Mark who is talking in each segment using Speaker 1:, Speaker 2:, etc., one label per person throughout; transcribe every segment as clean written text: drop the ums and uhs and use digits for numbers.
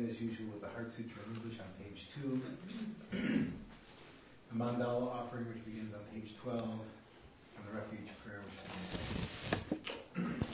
Speaker 1: begin as usual with the Heart Sutra in English on page 2, the Mandala offering, which begins on page 12, and the Refuge Prayer, which begins on page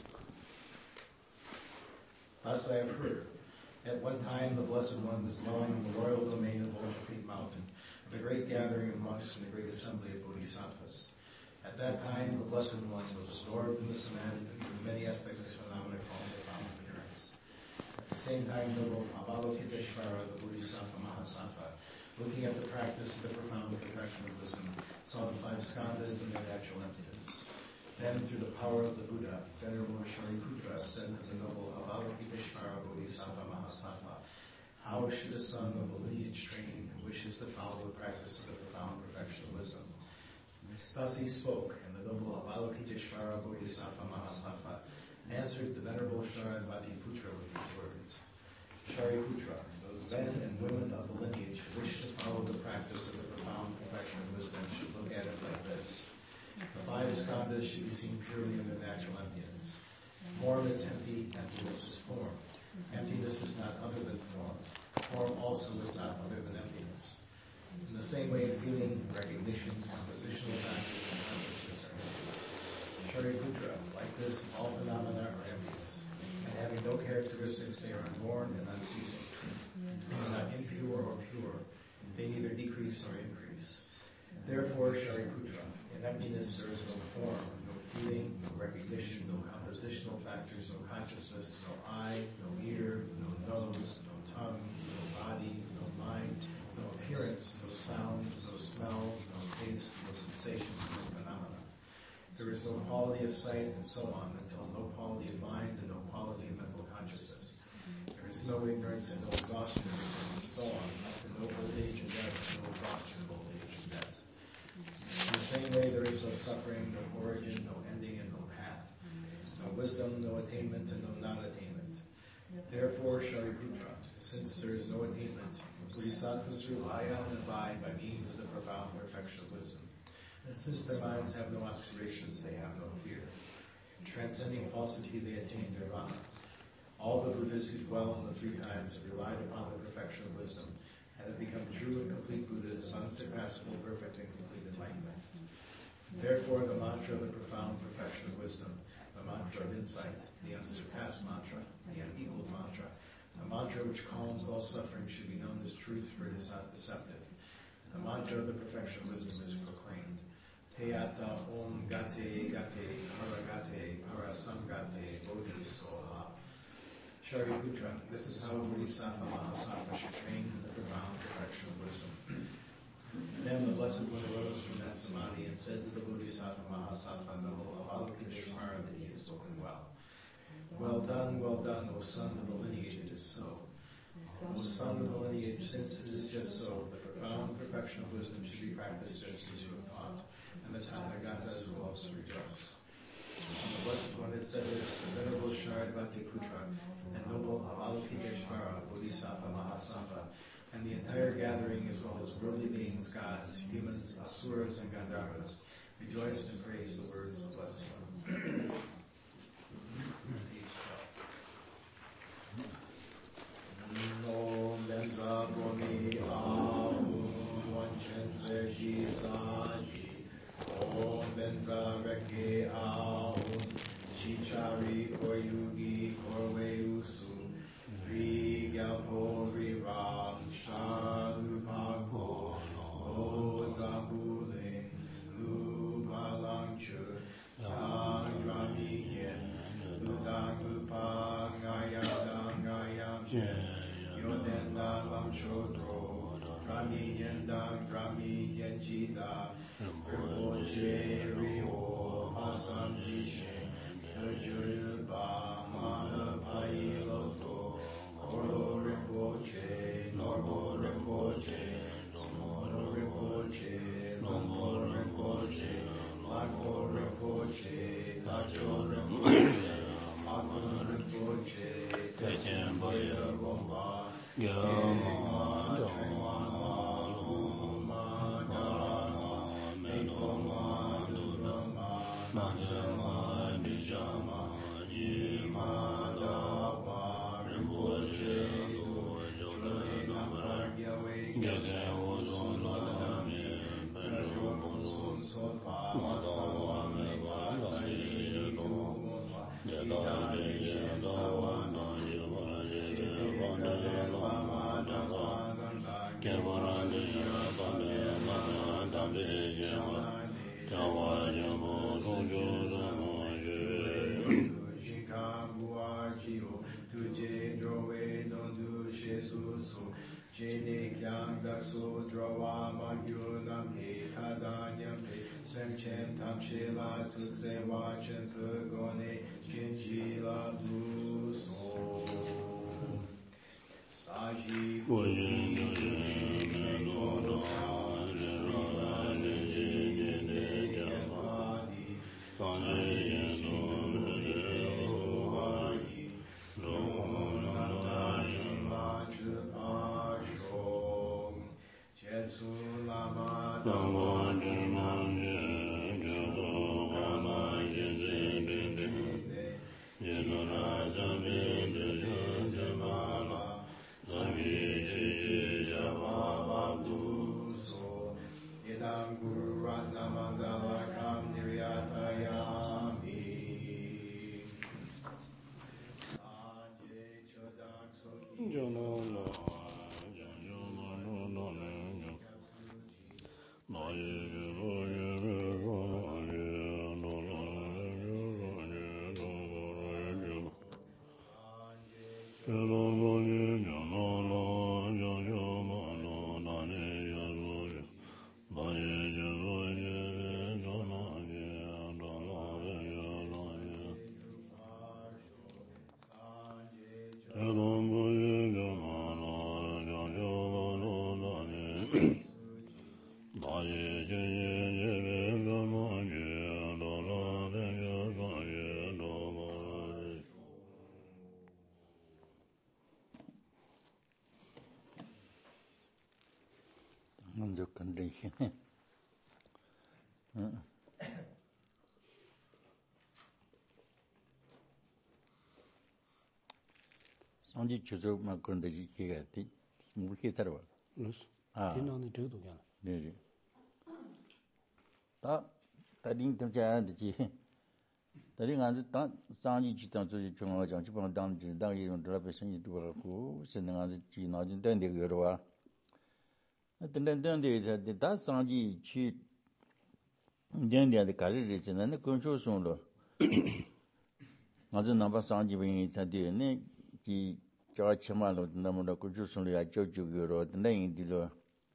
Speaker 1: 12. Thus I have heard. At one time the Blessed One was dwelling in the royal domain of Volcanic Mountain, with a great gathering of monks and a great assembly of bodhisattvas. At that time the Blessed One was absorbed in the samadhi and through many aspects of phenomena called profound appearance. At the same time, noble Avalokiteshvara, the Bodhisattva Mahasattva, looking at the practice of the profound perfection of wisdom, saw the 5 skandhas and their natural emptiness. Then, through the power of the Buddha, Venerable Shariputra said to the noble Avalokiteshvara Bodhisattva Mahasattva, how should a son of a lineage strain who wishes to follow the practice of the profound perfection of wisdom? Thus he spoke, and the noble Avalokiteshvara Bodhisattva Mahasattva answered the Venerable Shariputra with these words. Shariputra, those men and women of the lineage who wish to follow the practice of the profound perfection of wisdom should look at it like this. The 5 skandhas should be seen purely in their natural emptiness. Form is empty, emptiness is form. Emptiness is not other than form. Form also is not other than emptiness. In the same way, feeling, recognition, compositional factors, and consciousness are empty. Shariputra, like this, all phenomena are emptiness, and having no characteristics, they are unborn and unceasing. They are not impure or pure. They neither decrease nor increase. Therefore, Shariputra, in emptiness there is no form, no feeling, no recognition, no compositional factors, no consciousness, no eye, no ear, no nose, no tongue, no body, no mind, no appearance, no sound, no smell, no taste, no sensation, no phenomena. There is no quality of sight and so on until no quality of mind and no quality of mental consciousness. There is no ignorance and no exhaustion of ignorance and so on, up to no old age and death, no exhaustion of old age and death. In the same way, there is no suffering, no origin, no ending, and no path. No wisdom, no attainment, and no non-attainment. Therefore, Shariputra, since there is no attainment, bodhisattvas rely on and abide by means of the profound perfection of wisdom. And since their minds have no aspirations, they have no fear. Transcending falsity, they attain nirvana. All the Buddhas who dwell in the 3 times have relied upon the perfection of wisdom and have become true and complete Buddhas of unsurpassable, perfect, and complete enlightenment. Therefore, the mantra of the profound perfection of wisdom, the mantra of insight, the unsurpassed mantra, the unequaled mantra, the mantra which calms all suffering should be known as truth, for it is not deceptive. The mantra of the perfection of wisdom is proclaimed. Teata om gate gate paragate parasamgate bodhi soha. Shariputra, this is how a Bodhisattva Mahasattva should train in the profound perfection of wisdom. Then the Blessed One arose from that samadhi and said to the Bodhisattva Mahasattva, noble Avalokiteshvara, that he had spoken well. Well done, O son of the lineage, it is so. O son of the lineage, since it is just so, the profound perfection of wisdom should be practiced just as you have taught, and the Tathagatas will also rejoice. And the Blessed One had said this, the Venerable Shariputra, and noble Avalokiteshvara, Bodhisattva Mahasattva, and the entire gathering, as well as worldly beings, gods, humans, asuras, and gandharvas, rejoiced and praised the words of the Blessed One. No menza boni ahum wanchen serji saji. O menza reke ahum chichari koyugi korwe usu. Ri gyalpo ri ram shalupago. O zambuling lupalangchu. Chandrami yen. Ludang lupang ayadang ayam. Yoden la lam shodro, drami yendang, drami yenjida, Rinpoche rio, masam jishe, Tejurba, mana pai loto, Koro Rinpoche, Norbo Rinpoche, Nomoro Rinpoche, Lomo Rinpoche, Lako Rinpoche, Tacho Rinpoche, Mako Rinpoche, Techen Boya Gomba, Yama Trema Luma Dharma Metoma Dudama Nansama Nijama Jima Dawa Rinpoche
Speaker 2: 먼저 건드리시네. 상지 주적만 건드지 기가 돼. 무게 살아봐. 아.
Speaker 3: 디나는 되도 그냥.
Speaker 2: 네. 다링 등자는지. 다링 안에 다 상지 지당 저기 중앙장 지방 당지 당 이런 들어서 생이 두고 선능한테 지나진 데인데 그러와. 근데 이제 다 상지 치 인디안데 가르를 지나는 건조송으로 맞아 남바 상지빈이 자디네 이 저치마로 너무나 건조송을 아저주기로 내인디로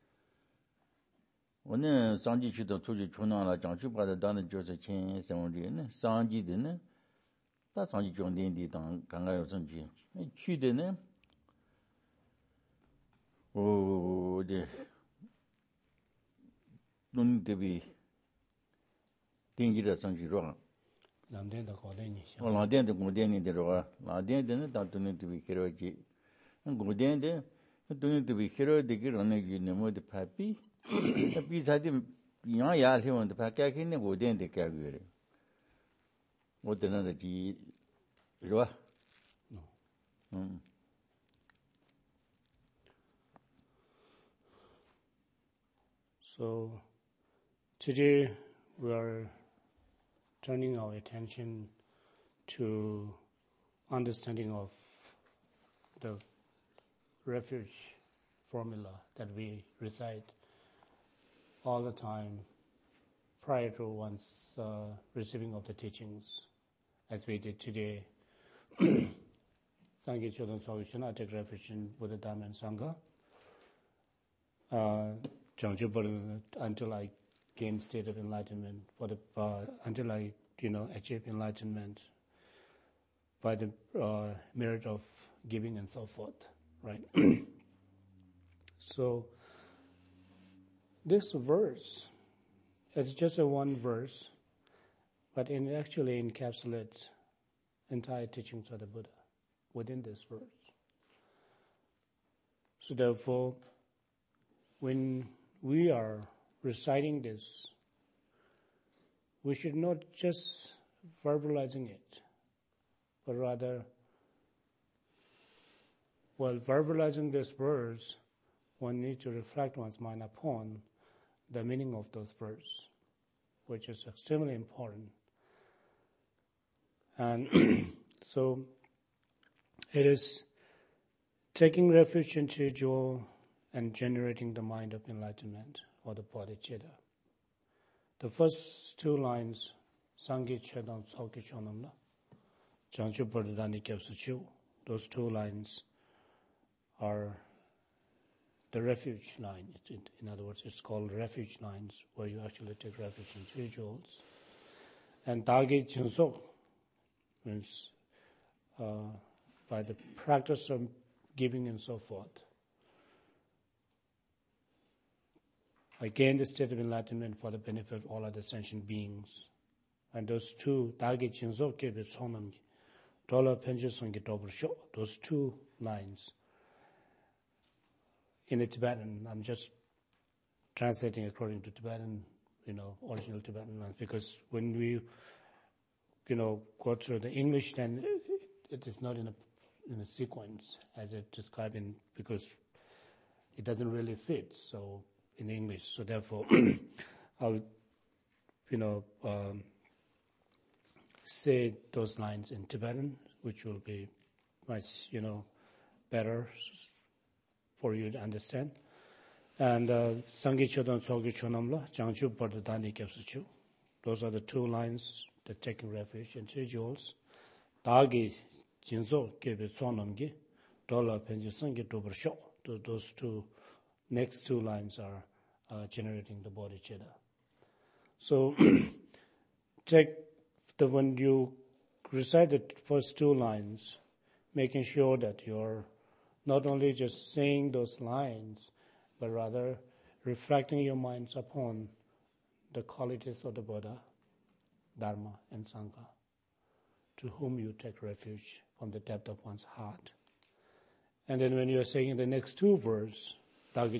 Speaker 2: 오늘 상지치도 조지 존나라 장주바다 다는 조서 친생원리네 상지드네 다 상지 종된디 당 강가요 선지 취되네 오데 눈대비 땡기라 상지로
Speaker 3: 남된다 거대니.
Speaker 2: 라덴데 고덴니 데로가 라덴데는 다도는데비 케로지 고덴데 도는데비 케로데기 런네기 모데 파피 비사디 यहाँ यार है वो तो क्या किन्ने गोदे हैं क्या भी है वो तो ना जी रुआ
Speaker 3: So today we are turning our attention to understanding of the refuge formula that we recite all the time prior to one's receiving of the teachings, as we did today. Sangye Chodon Solution, I take refuge in Buddha, Dhamma, and Sangha. Until I gain state of enlightenment, until I, achieve enlightenment by the merit of giving and so forth, right? So, this verse, it's just a one verse, but it actually encapsulates entire teachings of the Buddha within this verse. So therefore, when we are reciting this, we should not just verbalizing it, but rather, while verbalizing this verse, one needs to reflect one's mind upon the meaning of those words, which is extremely important. And so it is taking refuge in Chijol and generating the mind of enlightenment, or the bodhicitta. The first two lines, Sangye Chedam Tsauki Chonamla, Janchu Pradani Kyapsuchu, those two lines are the refuge line. In other words, it's called refuge lines, where you actually take refuge in Chijols. And Dagi Jinsok means by the practice of giving and so forth, I gain the state of enlightenment for the benefit of all other sentient beings. And those two, Dagi Jinsok Kebe Tsonamgi, Dola Penjusongi Dobrsho, those two lines. In the Tibetan, I'm just translating according to Tibetan, original Tibetan lines, because when we, go through the English, then it is not in a sequence as it described because it doesn't really fit. So in English, so therefore, I'll, say those lines in Tibetan, which will be much, better for you to understand. And Sangye Chodam Tsogi Chonamla, Jangchu Pardadani Kyapsuchu. Those are the two lines that taking refuge in three jewels. Dagi Jinzo Kebe Tsonamgi, Dola Penji Sangye Dobrsho. Those two next two lines are generating the bodhicitta. So when you recite the first two lines, making sure that you're not only just saying those lines, but rather reflecting your minds upon the qualities of the Buddha, Dharma, and Sangha, to whom you take refuge from the depth of one's heart. And then when you're saying the next two words, then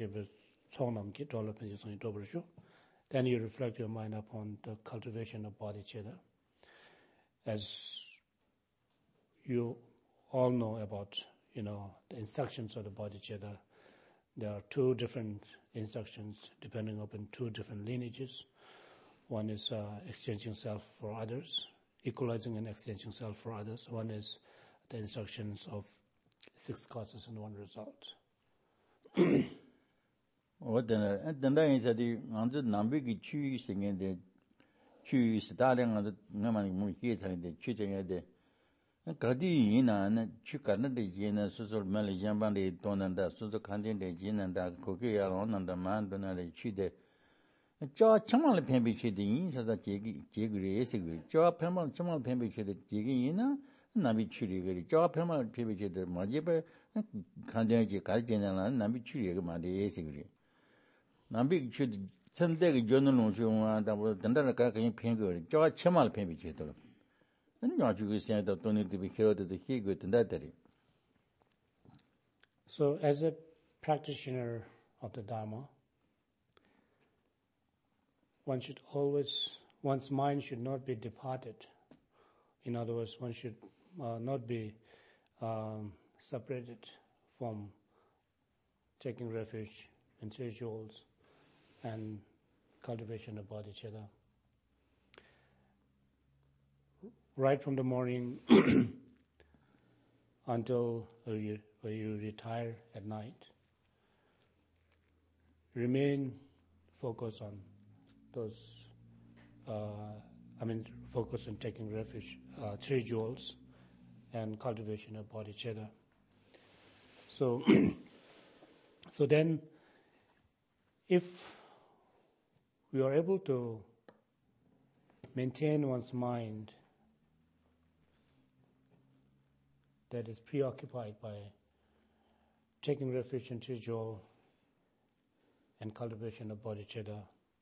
Speaker 3: you reflect your mind upon the cultivation of bodhicitta. As you all know about the instructions of the bodhicitta, there are two different instructions depending upon two different lineages. One is exchanging self for others, equalizing and exchanging self for others. One is the instructions of 6 causes and 1 result.
Speaker 2: Kadi ina chukana de jina susul mali jamban de tonanda susul kandin de jinanda koki yaronanda mandona de chide. Jaw chamal pembe chide in sasa jegri esigi. Jaw pemal chamal pembe chide jegi ina nabi churi gari. Jaw pemal pembe chide majebe kandin je kaldina nabi churi gari esigi. Nabi chide sandegi jono shunga da dandana ka kan pembe jaw chamal pembe chide.
Speaker 3: So as a practitioner of the Dharma, one's mind should not be departed. In other words, one should not be separated from taking refuge in three jewels and cultivation of bodhicitta. Right from the morning until you retire at night, remain focused on those, focus on taking refuge, three jewels and cultivation of bodhicitta. So then, if we are able to maintain one's mind that is preoccupied by taking refuge in Chijol and cultivation of bodhicitta,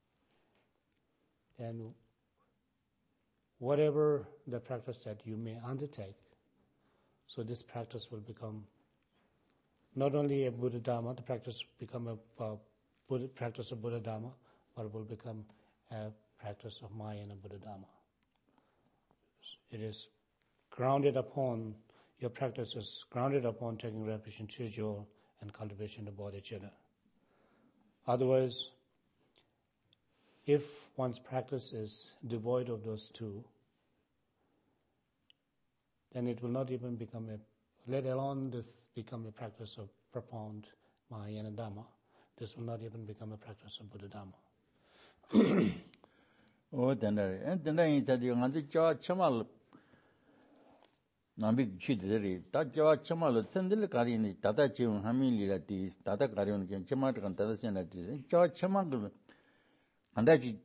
Speaker 3: then whatever the practice that you may undertake, so this practice will become not only a Buddha Dharma, the practice become a practice of Buddha Dharma, but it will become a practice of Maya and Buddha Dharma. It is grounded upon, your practice is grounded upon taking refuge in Chijol and cultivation of bodhicitta. Otherwise, if one's practice is devoid of those two, then it will not even become let alone this become a practice of profound Mahayana Dhamma, this will not even become a practice of Buddha Dhamma.
Speaker 2: Oh, tenda yin tadi nganzi jawa chamal nambi chidiri, ta jawa chamal tsendili kari ni tata chiyon hami lila di, tata kari yon kyan chamal kan tata sena di, jawa chamal kanda chi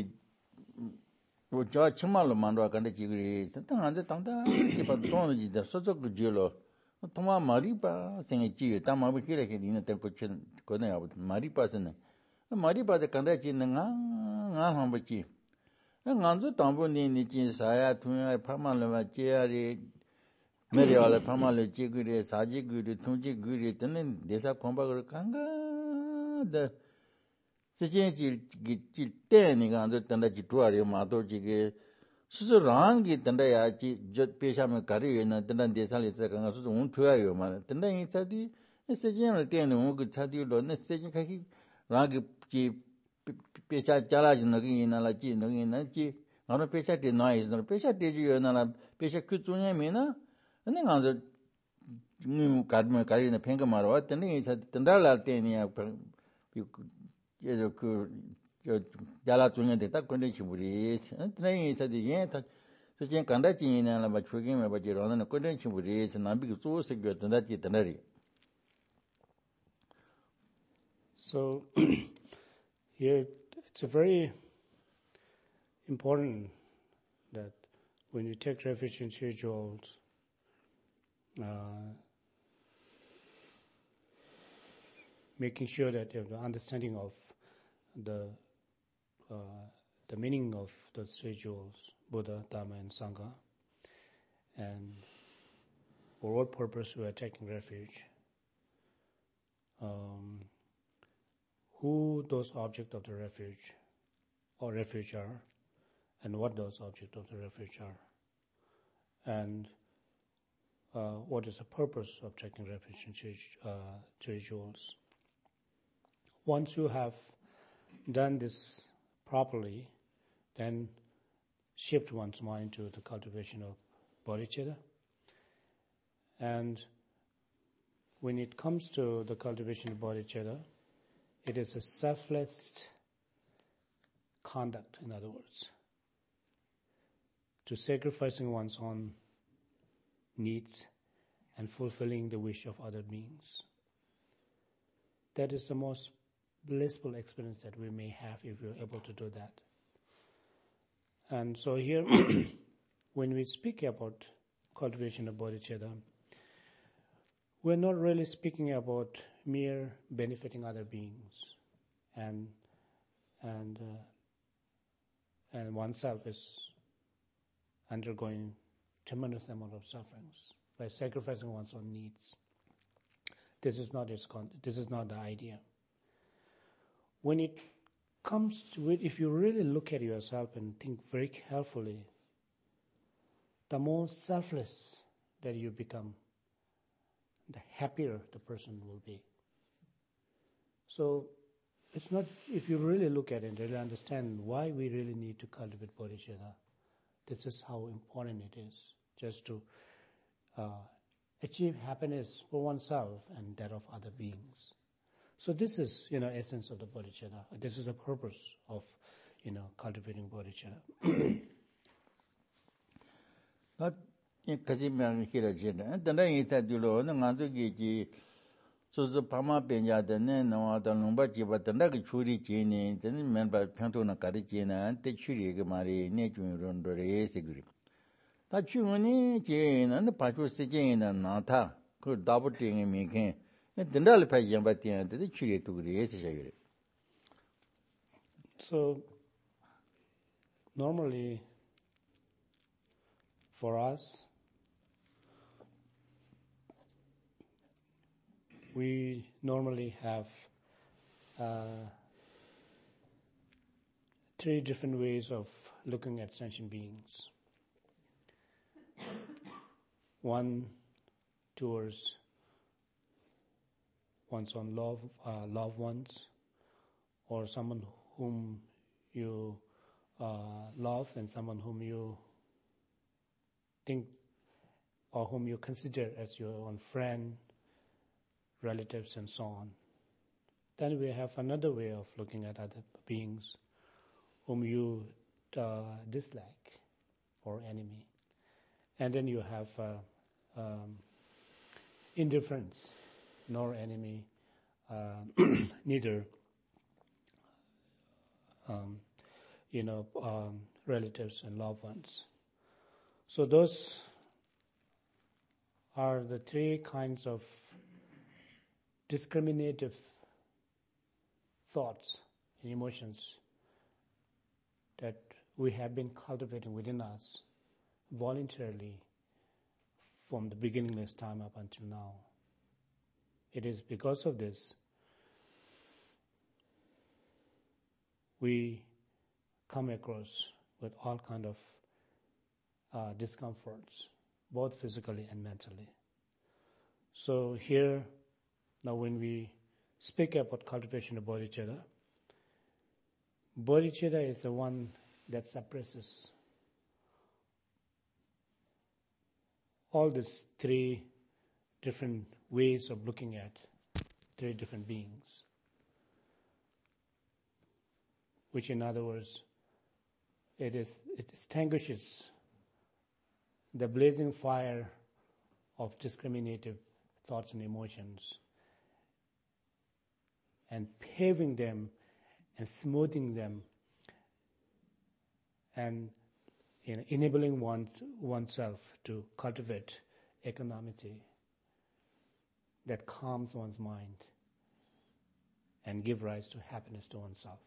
Speaker 2: jawa chamal mandwa kanda chigiri, ta nganzi tangda jiba tono jida sozo ku jilo, toma maripa sengi chiyo, ta mabu kira kiri ina tenpo chen kodna yabu, maripa sena, maripa de kanda chi nga hamba chi, nganzu tambu ni chi saya tunya pamala chiari meriwala pamala chiguri saji guri tunji guri tenen desa komba guri kanga da sichen chi teni nganzu tanda chi tuari mato chigi susu rangi tanda ya chi jot pesha me kari yona tanda desa li sa kanga susu un tuya yo ma tanda yin chadi sichen la teni ungu chadi lo na sichen kaki rangi chi pecha chalaji nagi ina la chi nagi ina chi ngano pecha te nai is no pecha te ji yo na la pecha ku tunya me na ane ngano ni kadme kari na phenga marwa tene isa tenda la te ni ya ye jo ku jo jala tunya de ta konde chiburi tene isa de ye ta so chen kanda chi ina la ba chuge me ba ji ro na konde chiburi na bi ku so se gyo tenda chi tenda ri.
Speaker 3: So here it's a very important that when you take refuge in spirituals, making sure that you have the understanding of the meaning of the spirituals, Buddha, Dhamma, and Sangha, and for what purpose we are taking refuge, who those objects of the refuge or refuge are, and what those objects of the refuge are, and what is the purpose of taking refuge in spirituals. Once you have done this properly, then shift one's mind to the cultivation of bodhicitta. And when it comes to the cultivation of bodhicitta, it is a selfless conduct, in other words, to sacrificing one's own needs and fulfilling the wish of other beings. That is the most blissful experience that we may have if we're able to do that. And so here, when we speak about cultivation of bodhicitta, we're not really speaking about mere benefiting other beings, and oneself is undergoing tremendous amount of sufferings by sacrificing one's own needs. This is not the idea. When it comes to it, if you really look at yourself and think very carefully, the more selfless that you become, the happier the person will be. So it's not, if you really look at it and really understand why we really need to cultivate bodhicitta, this is how important it is, just to achieve happiness for oneself and that of other beings. So this is, essence of the bodhicitta. This is the purpose of, cultivating bodhicitta.
Speaker 2: Kasi myang hira jina, tanda yinsa dilo, nganzu ki susu pama penja dana, nawa ta lungpa jiba tanda ki churi jini, tanda menpa pyangto na kari jina, te churi ki mari, ne chungi rondo re siguri. Ta chungi jina, na pachu si jina nata, ku dabu tingi mikhen, tanda li pa yamba tina, tanda churi tukuri esi shagiri.
Speaker 3: So, normally, for us, we normally have 3 different ways of looking at sentient beings. One towards one's own loved ones, or someone whom you love and someone whom you think or whom you consider as your own friend, relatives, and so on. Then we have another way of looking at other beings whom you dislike or enemy. And then you have indifference, nor enemy, neither relatives and loved ones. So those are the three kinds of discriminative thoughts and emotions that we have been cultivating within us voluntarily from the beginningless time up until now. It is because of this we come across with all kind of discomforts, both physically and mentally. So here, now when we speak about cultivation of bodhicitta, bodhicitta is the one that suppresses all these three different ways of looking at three different beings, which in other words, it extinguishes the blazing fire of discriminative thoughts and emotions and paving them and smoothing them and enabling oneself to cultivate equanimity that calms one's mind and give rise to happiness to oneself.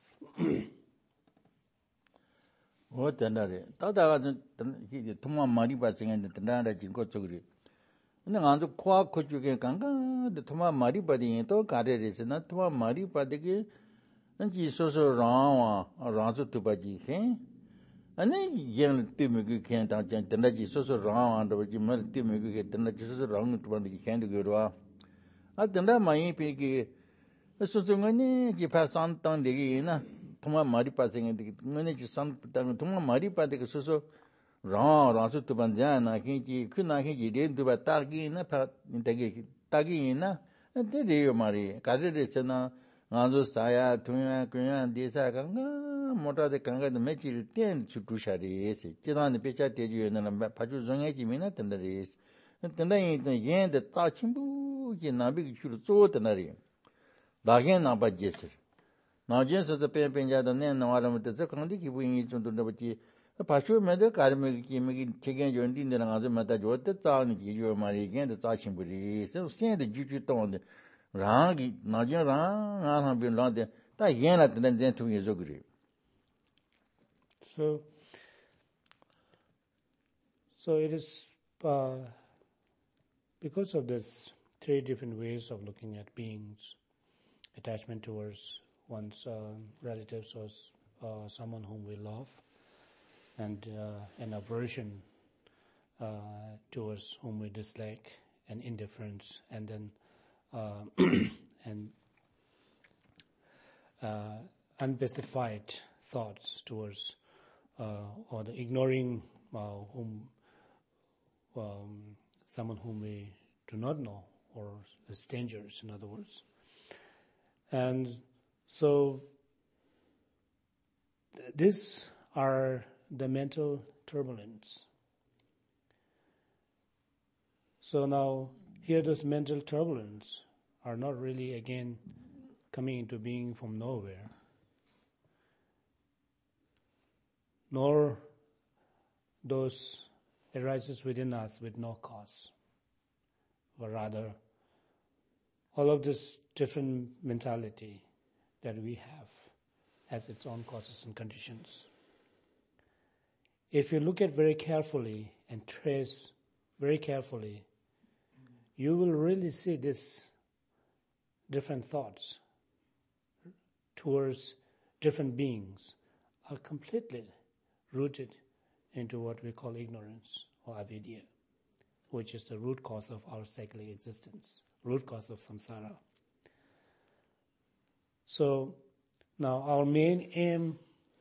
Speaker 2: What the Tata Toma Mariba singing the Tanada Jinko Chugri. And the answer Qua Kochuke Kanga, the Toma Mariba the Into Kare is not Toma Mariba the and she so round or round to Baji, eh? And then young Timugu can't attend the Naji so round, or you must Timugu get the Naji so round to one you can't go. At the Nama Piggy, the Susungani, she passed on down the inn. Toma Maripa singing the manager son Toma Maripa the Suso Ron Ransu to Banjana, Kinji, Kunaki didn't do a tagi in a part in Tagina, and the day Marie, Kadisana, Ranzo Saya, Tuya, Kuya, Disa Ganga, Mota the Kanga, the Mechi, 10 to Tushari, Chilan the picture did you and a Paju Zongaji minute and the race. And then the yen the Tachimbu, Yanabi should so tenari. Dagana by Jesser. Now, just as a penja the name no other with the second giving it to the Nobati, a pasture mother, Karmic chicken, you and another matter, what the town you marry again, the touching body, so seeing the duty tone, Rangi, Najan Rang, I have been long there, that again at the then 2 years agree.
Speaker 3: So it is because of this three different ways of looking at beings, attachment towards one's relatives or someone whom we love, and an aversion towards whom we dislike, and indifference, and then unspecified thoughts towards or the ignoring someone whom we do not know, or strangers, in other words. And so these are the mental turbulence. So now here those mental turbulence are not really again coming into being from nowhere, nor those arises within us with no cause, but rather all of this different mentality that we have has its own causes and conditions. If you look at very carefully and trace very carefully, you will really see these different thoughts towards different beings are completely rooted into what we call ignorance or avidya, which is the root cause of our cyclic existence, root cause of samsara. So now our main aim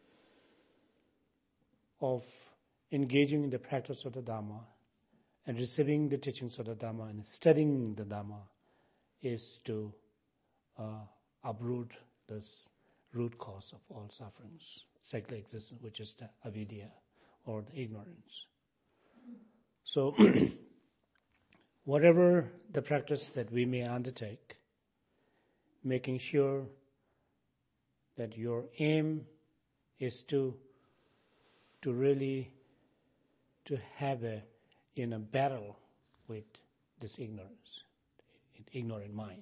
Speaker 3: of engaging in the practice of the Dhamma and receiving the teachings of the Dhamma and studying the Dhamma is to uproot this root cause of all sufferings, secular existence, which is the avidya or the ignorance. So whatever the practice that we may undertake, making sure that your aim is to really to have a battle with this ignorance, ignorant mind.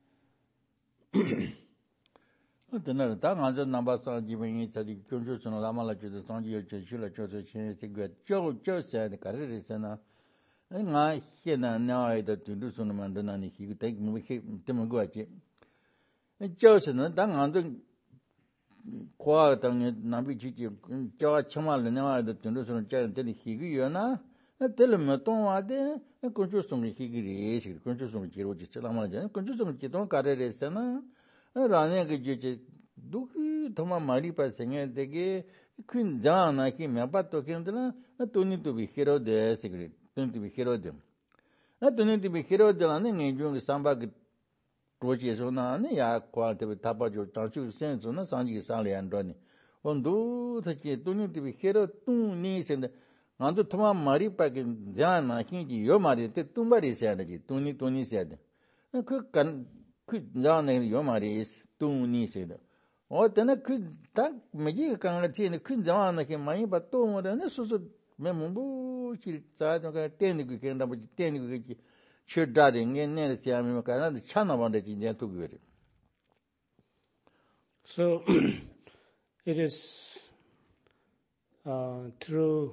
Speaker 2: Then da ngaz number sanji when is the conjunction of lamala to the sanji chula choso chen secret jo said the career sana nga hena na da to do son man na ni hi take mu he tem go ache jo se na da ngaz kwa dang na bi ji jo chama le na da to do son chen de hi gi yo na tel me ton wa de conjunction hi gi re conjunction ji ro ji lamala ja conjunction ji don career sana राने के जे दुखी थमा मारी पर संगे देगे कुन जाना कि मैं बात तो कहते ना तूने तो भी हीरो दे सिगरेट तूने तो भी हीरो दे ना तूने तो भी हीरो दे ना नहीं जो सांबा के रोजी सो ना ने या क्वालिटी में थापा जो चाचू सेंस ना सांजी के साले अंडोनी उन दो सच्चे तूने तो भी हीरो तू नहीं से ना तो थमा मारी पर के जाना कि यो मारी ते तुम बारी से आने जी तूने से आने जाने यो मारी इस तू नहीं से और तना तक मुझे कहना चाहिए कुछ जमाना के माई बात तो मरे ना सोचो मैं मुंबई चिल्लाता हूँ कि टेनिक के अंदर मुझे टेनिक के चिढ़ा देंगे नहीं से आमी में कहना छाना बंदे चीज़ें तो गुरे.
Speaker 3: So it is through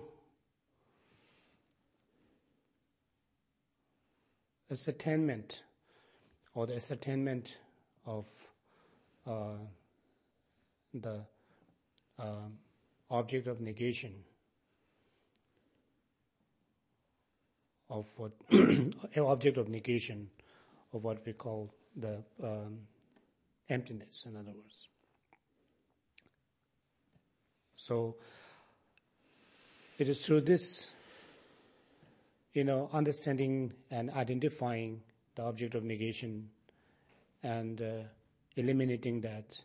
Speaker 3: ascertainment or the ascertainment of the object of negation of what object of negation of what we call the emptiness, in other words. So it is through this, understanding and identifying the object of negation and eliminating that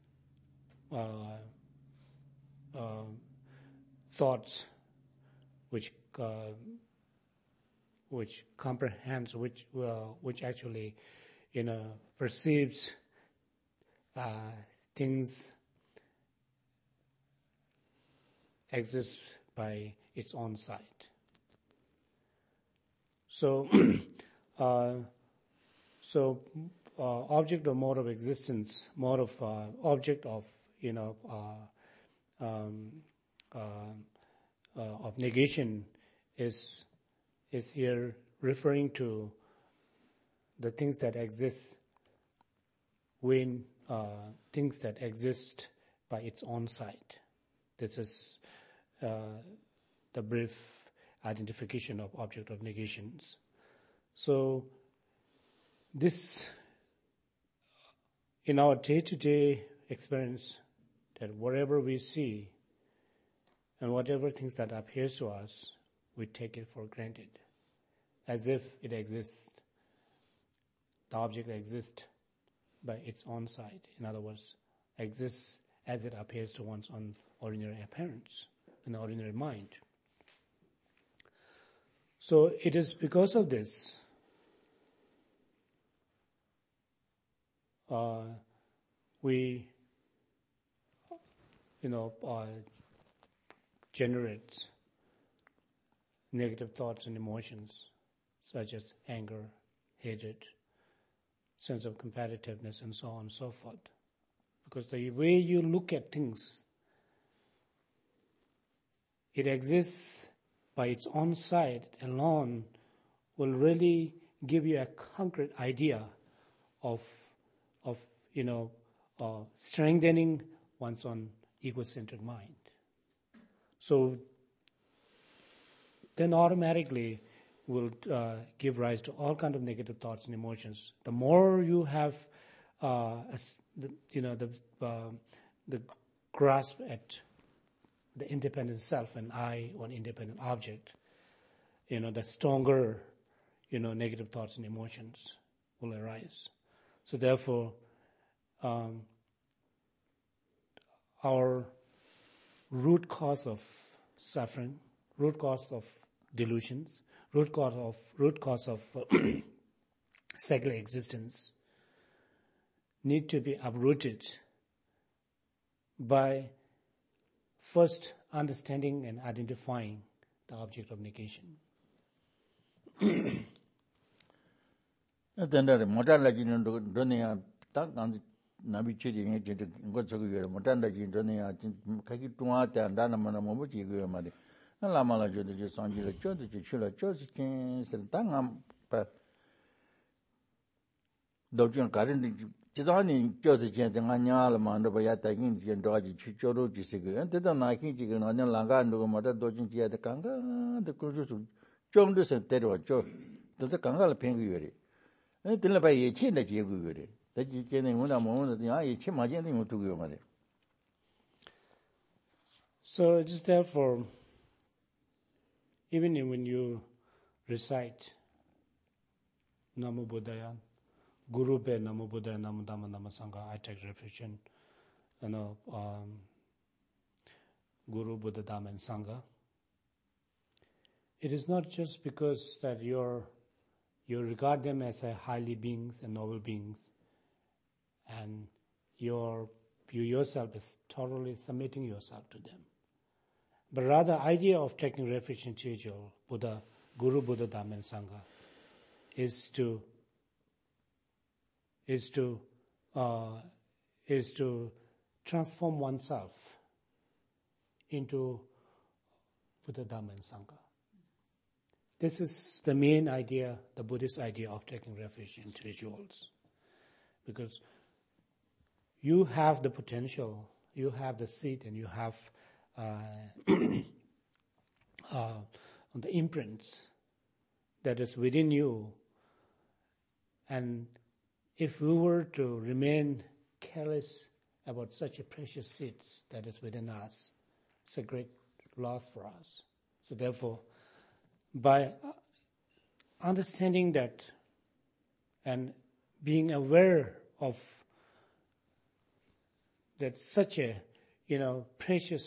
Speaker 3: thoughts which comprehends, which actually perceives things exist by its own side. So object or mode of existence, object of of negation is here referring to the things that exist when things that exist by its own side. This is the brief identification of object of negations. So this, in our day-to-day experience, that whatever we see and whatever things that appears to us, we take it for granted, as if it exists. The object exists by its own side. In other words, exists as it appears to one's own ordinary appearance, an ordinary mind. So it is because of this we generates negative thoughts and emotions such as anger, hatred, sense of competitiveness, and so on and so forth. Because the way you look at things, it exists by its own side alone will really give you a concrete idea of strengthening one's own ego-centered mind. So then automatically will give rise to all kinds of negative thoughts and emotions. The more you have the grasp at the independent self and I on independent object, the stronger, negative thoughts and emotions will arise. So therefore, our root cause of suffering, root cause of delusions, root cause of secular existence need to be uprooted by first understanding and identifying the object of negation.
Speaker 2: Tendare mortality donia tak nabi chiri nge chiri ngo chogu yere mortality donia kaki tunga ta ndana mana mobu chi go mari la mala jodo je sanji le chodo je chula chosi chen sel tanga pa dojian karin jizani chosi chen tanga nya la mando ba ya ta kin je ndo ji chi choro ji se ge ante da na kin ji ge na langa ndo ma da dojin ji ya de kanga de kuju su chongdo se tero cho do se kanga la peng yere tila pa ye che na che gu yore da ji che ne ngona mo na ya ye che ma je ni mo tu yo ma de.
Speaker 3: So just therefore, even when you recite Namo Buddhaya, Guru Be Namo Buddhaya Namo Dhamma Namo Sangha, I take refuge in Guru, Buddha, Dhamma and Sangha. It is not just because that you regard them as highly beings and noble beings, and you yourself is totally submitting yourself to them. But rather, idea of taking refuge in spiritual Buddha, Guru, Buddha, Dhamma, and Sangha is to transform oneself into Buddha, Dhamma, and Sangha. This is the main idea, the Buddhist idea of taking refuge in rituals. Because you have the potential, you have the seed, and you have the imprints that is within you. And if we were to remain careless about such a precious seed that is within us, it's a great loss for us. So therefore, by understanding that and being aware of that such a precious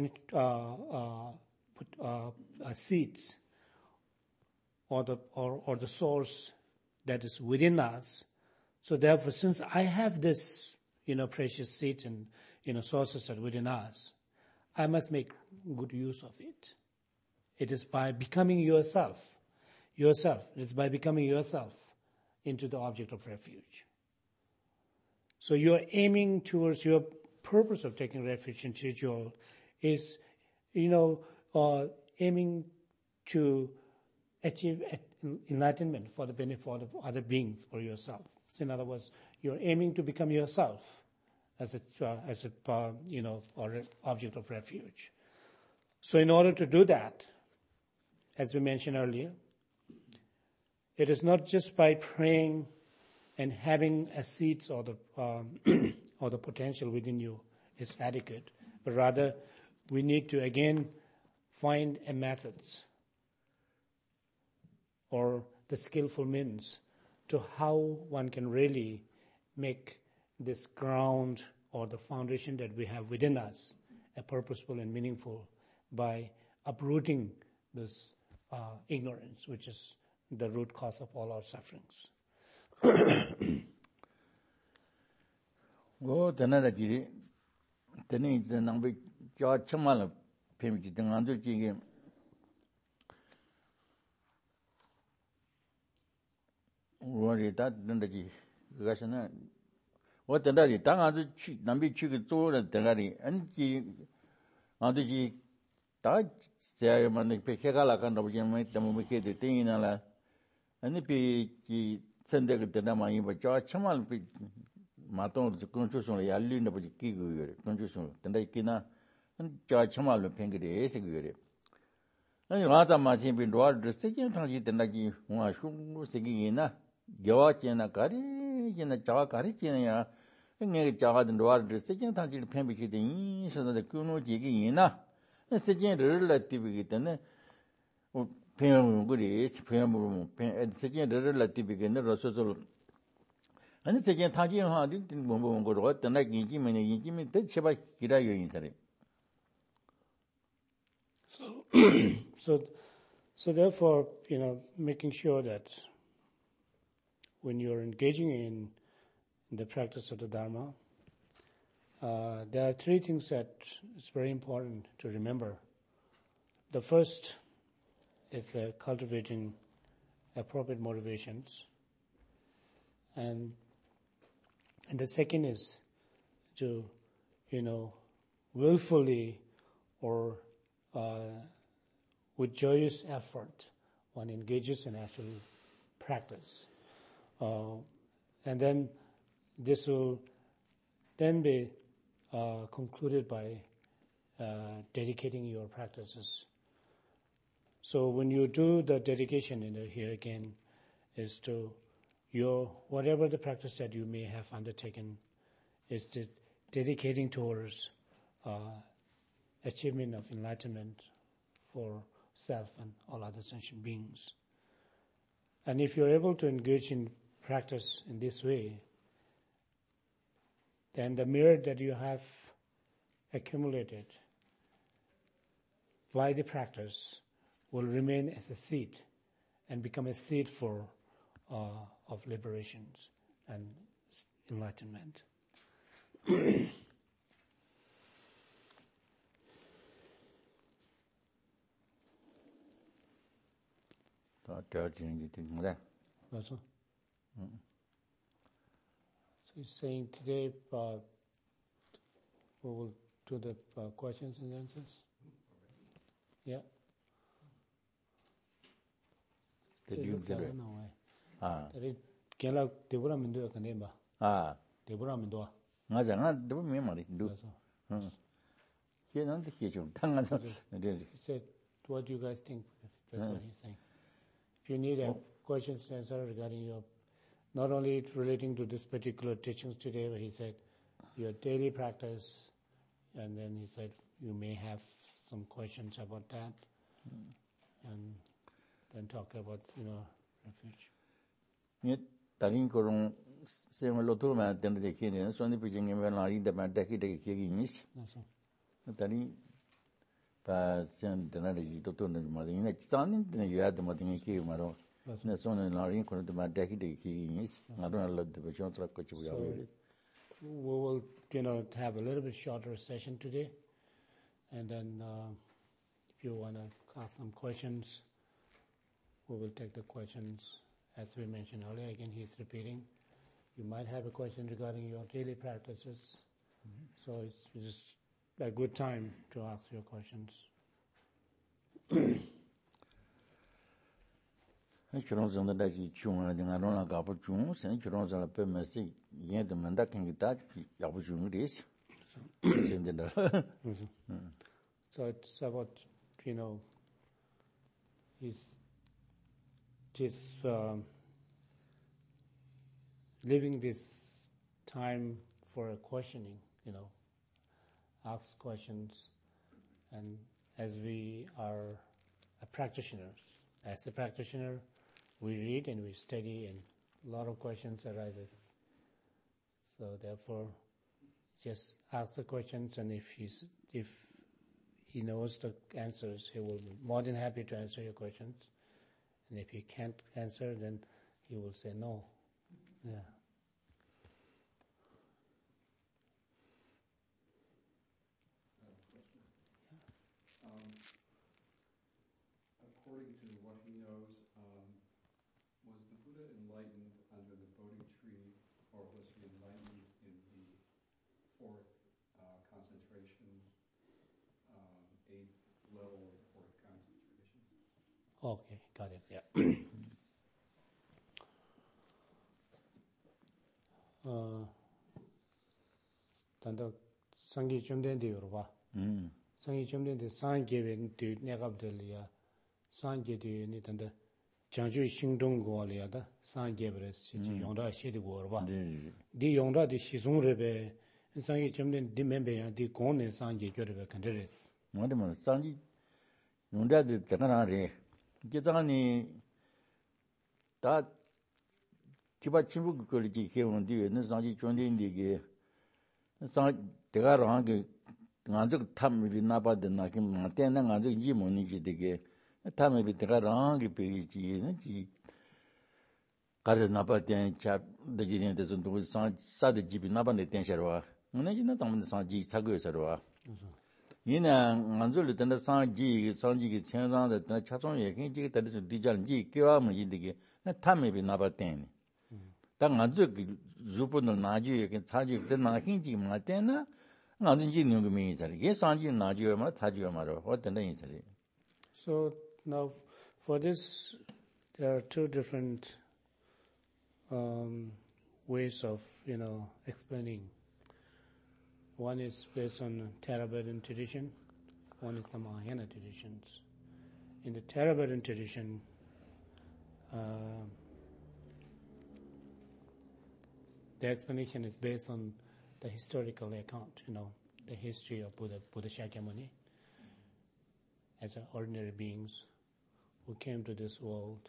Speaker 3: seeds or the source that is within us. So therefore, since I have this precious seeds and sources that are within us, I must make good use of it. It is by becoming yourself. It is by becoming yourself into the object of refuge. So you are aiming towards your purpose of taking refuge in spiritual is, aiming to achieve enlightenment for the benefit of other beings, for yourself. So in other words, you're aiming to become yourself as or object of refuge. So in order to do that, as we mentioned earlier, it is not just by praying and having a seeds or the potential within you is adequate, but rather we need to again find a methods or the skillful means to how one can really make this ground or the foundation that we have within us a purposeful and meaningful by uprooting this ignorance, which is the root cause of all our sufferings.
Speaker 2: Go tenara jiri teni nangbe kya chamala pemji tengandu jige wori ta tendaji gasana wo tendari tangandu chi nambi chi ge zora tendari anji andu ji ta saya mane pe kegala kan do jeme tamu ke de tingina la ani pe ki sende ge tenama yi ba kya chamal pe 마동 constitution yar리는 버지 끼고요. constitution 된다 있기나 저 참말로 팽그리 에세고요. 아니 와다 마친 빈 로알 드스티긴 당지 된다기 와 흉고 세기나 겨와체나 가리 이제는 자가 가르치냐 내 자가든 로아를 세진 단지 팬비기 되니 서도 꾸노지기 이나 세진 릴레티브기 때문에 팬을 그리 팬을 팬 세진 릴레티브기 너서서 아니 세진 단지 하디 뭐 거로 어떤 인지면 인지면 대체바 기라요 인사래.
Speaker 3: So therefore, making sure that when you're engaging in the practice of the Dharma, there are three things that it's very important to remember. The first is cultivating appropriate motivations, and the second is to, willfully or with joyous effort, one engages in actual practice. And then this will then be concluded by dedicating your practices. So when you do the dedication here again is to whatever the practice that you may have undertaken is dedicating towards achievement of enlightenment for self and all other sentient beings. And if you're able to engage in practice in this way, then the merit that you have accumulated by the practice will remain as a seed and become a seed of liberations and enlightenment. So he's saying today we will do the questions and answers. Yeah.
Speaker 2: Did you do it?
Speaker 3: That Kela Debura Mindu Kaneba. Debura Mindua.
Speaker 2: Mazana, do memory. Do. He don't hear you.
Speaker 3: He said, what do you guys think? That's what he's saying. If you need a questions and answer regarding your, not only relating to this particular teachings today, but he said your daily practice, and then he said you may have some questions about that, and then talk about refuge.
Speaker 2: Yet, Tarin Korong, same Loturma, then the Kenyan, so the Pigeon when I read the Mandaki Kigis. Tarin Pass and another to turn the mother in it standing, then you had the Martin Key Maro. The son and Larin couldn't my decade Kigis. I don't let the Pigeon truck which we are.
Speaker 3: We will, have a little bit shorter session today, and then if you want to ask some questions, we will take the questions. As we mentioned earlier, again, he's repeating. You might have a question regarding your daily practices, so it's just a good time to ask your questions.
Speaker 2: Churons on the Daji Chung and I don't like Apple Chung, and Churons on a permessy, yet the Mandakan with that, Yapujung is.
Speaker 3: So it's about, just leaving this time for a questioning, ask questions, and as we are as a practitioner, we read and we study, and a lot of questions arises. So therefore, just ask the questions, and if he knows the answers, he will be more than happy to answer your questions. And if he can't answer, then he will say no. Yeah.
Speaker 4: According to what he knows, was the Buddha enlightened under the Bodhi tree, or was he enlightened in the fourth concentration, eighth level of the fourth concentration?
Speaker 3: Okay, got it. Yeah. Tanda sangi chumden de yorba. Sangi chumden de sangi ven de negab de liya. Sangi de ni tanda 장주 신동 고알이야다 상계브레스 용다 시디 고르바
Speaker 2: 네.
Speaker 3: 디 용다 디 시송르베 상계 점된 디 멤베야 디 고네 상계 겨르베 컨데레스
Speaker 2: 뭐든 상지 용다들 대가나리 기타니 다 기바 친구 걸리지 해온 뒤에는 상지 존재인데게 상 대가랑게 간적 탐이 나바데 나기 마테나 간적 이 모니지 되게 탐이 대가랑게 베이지는 지 가르 나바데 차 되지는데 좀 사드 집이 나바데 텐셔와 오늘이나 담는 상지 차고서와 이나 간절 때는 상지 상지기 천상의 차종 얘기 때도 디자인지 교화문 이되게 탐이 나바데 당 간적 주분을 나지 차지 때 나힌지 마테나 나든지 능금이 있어요. 예 상지 나지요 말 타지요 말어. 어떤데 있어요.
Speaker 3: So now for this there are two different ways of explaining. One is based on Theravadan tradition, one is the Mahayana traditions. In the Theravadan tradition, the explanation is based on the historical account, the history of Buddha Shakyamuni as ordinary beings who came to this world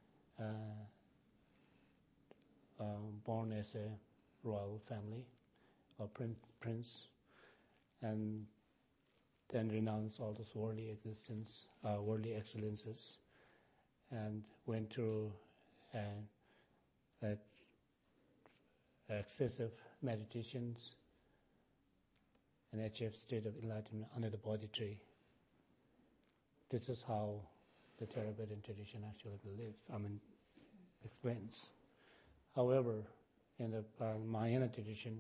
Speaker 3: born as a royal family or prince, and then renounced all this worldly existence, worldly excellences, and went through that excessive meditations and achieved state of enlightenment under the Bodhi tree. This is how the Theravadan tradition actually explains. However, in the Mahayana tradition,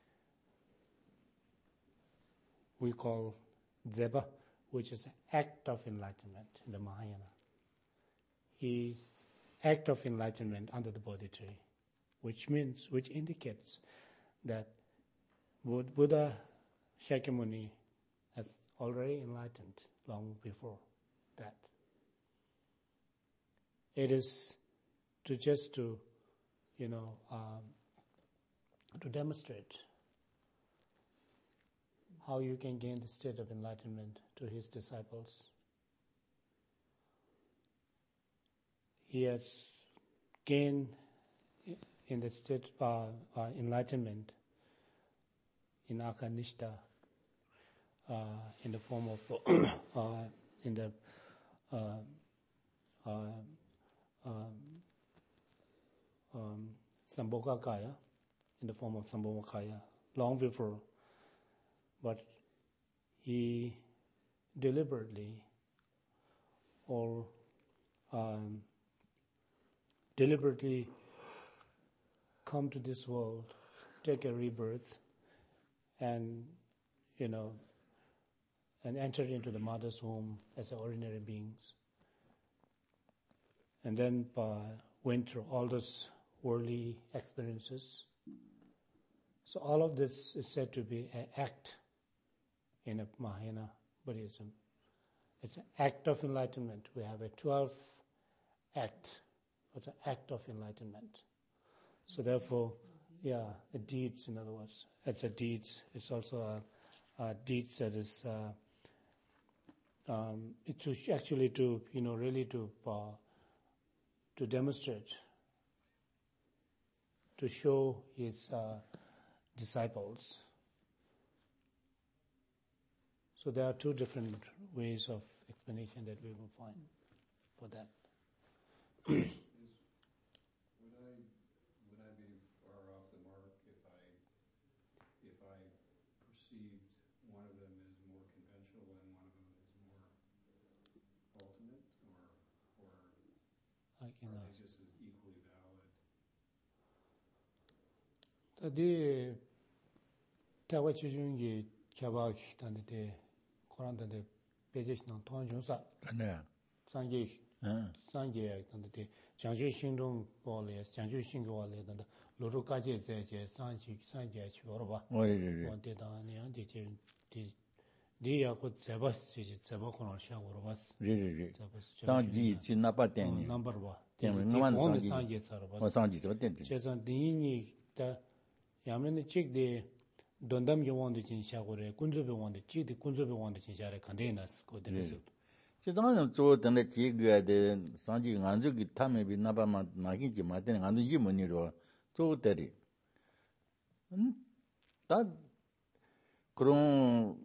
Speaker 3: we call Dzeba, which is act of enlightenment in the Mahayana. Is act of enlightenment under the Bodhi tree, which indicates that Buddha Shakyamuni has already enlightened long before that. It is to demonstrate how you can gain the state of enlightenment to his disciples. He has gained in the state of enlightenment in Akanishta, in the form of Sambhogakaya, in the form of Sambhogakaya, long before. But he deliberately come to this world, take a rebirth, and enter into the mother's womb as ordinary beings, and then went through all those worldly experiences. So all of this is said to be an act in a Mahayana Buddhism. It's an act of enlightenment. We have a 12th act. It's an act of enlightenment. So therefore, a deeds, in other words, it's a deeds. It's also a deeds that is it's actually to really to demonstrate, to show his disciples. So there are two different ways of explanation that we will find for that.
Speaker 4: Would I be far off the mark if I perceived one of them as more conventional and one of them as more ultimate, or are they just as equally valid?
Speaker 3: The Tawa Chujungi Kyabak Tande Koranda Bejish Tonjusa Sangi Tande Jiangju Xingdong Bole, Jiangju Xingwale, and Lurukaji Sanji Chorba. One did on the Diya khud zeba siji zeba khunal sha urwas.
Speaker 2: Re. Sanji chi napa teni.
Speaker 3: Number wa.
Speaker 2: Temi
Speaker 3: Di
Speaker 2: ngaman
Speaker 3: only
Speaker 2: sanji.
Speaker 3: sanji sarwas.
Speaker 2: O sanji zeba teni.
Speaker 3: Chesan dini ta yamene chik de dondam ye wonde chin sha gore kunzobe wonde chi de kunzobe wonde chin sha re kandenas ko de result.
Speaker 2: Chidang zo tanda chi gaya de sanji nganzu ki tame bi napa ma nagi ji ma teni nganzu ji muni ro zo teri. Ta 그런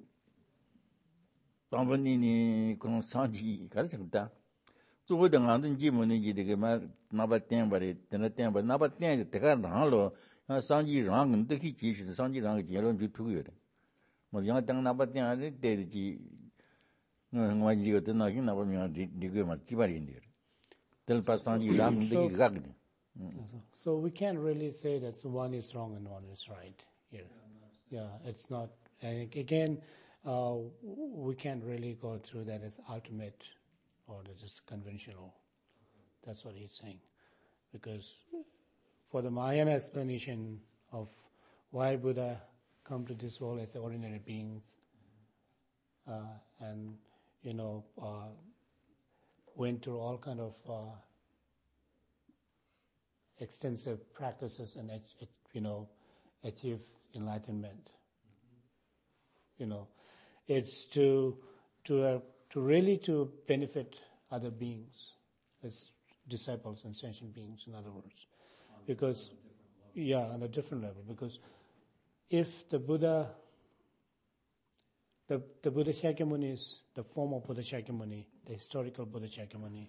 Speaker 2: 당번이니 그런 상지 가르쳤다. 저거도 안 지문이 이게 말 나바땡 버리 되는 버 나바땡 대가 나로 상지랑 근데 그 지시 상지랑 제론 주투고요. 뭐 영화 땅 나바땡 안에 되지 뭐 이거 되나긴 나보면 이거 막 기발인데. 델파 상지랑 근데 그 가거든.
Speaker 3: So we can't really say that one is wrong and one is right here. Yeah, it's not. And again, we can't really go through that as ultimate or that is conventional. That's what he's saying. Because for the Mahayana explanation of why Buddha come to this world as ordinary beings, and went through all kind of extensive practices and achieve enlightenment. It's to really to benefit other beings, as disciples and sentient beings, in other words, because on a different level. Because if the Buddha, the Buddha Shakyamuni is the form of Buddha Shakyamuni, the historical Buddha Shakyamuni,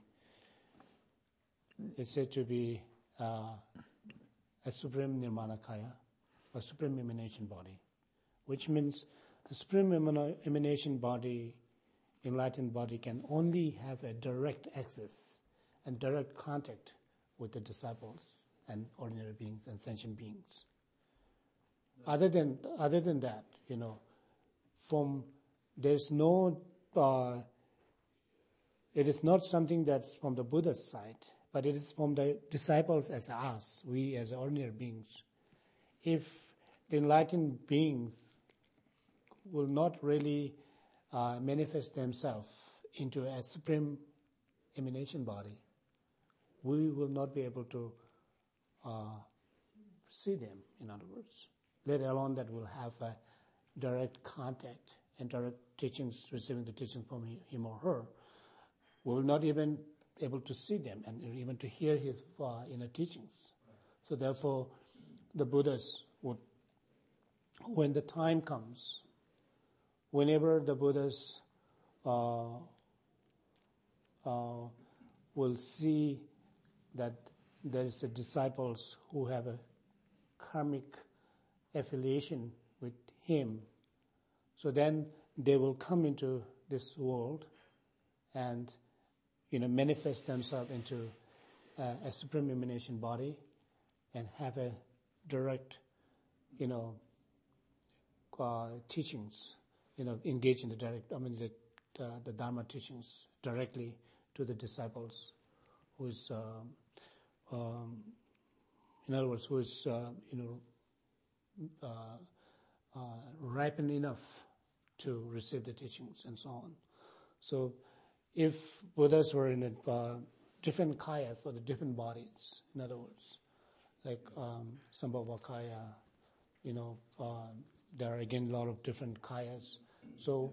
Speaker 3: is said to be a supreme Nirmanakaya, a supreme emanation body, which means the supreme emanation body, enlightened body, can only have a direct access and direct contact with the disciples and ordinary beings and sentient beings. Other than that, there's no. It is not something that's from the Buddha's side, but it is from the disciples as us, we as ordinary beings. If the enlightened beings will not really manifest themselves into a supreme emanation body, we will not be able to see them, in other words, let alone that we'll have a direct contact and direct teachings, receiving the teachings from him or her. We will not even be able to see them and even to hear his inner teachings. So therefore, the Buddhas would, when the time comes, whenever the Buddhas will see that there is a disciples who have a karmic affiliation with him, so then they will come into this world and manifest themselves into a supreme emanation body and have a direct teachings, engage in the direct, the Dharma teachings directly to the disciples, who is, in other words, who is, ripened enough to receive the teachings and so on. So, if Buddhas were in different kayas or the different bodies, in other words, like Sambhavakaya, there are again a lot of different kayas. So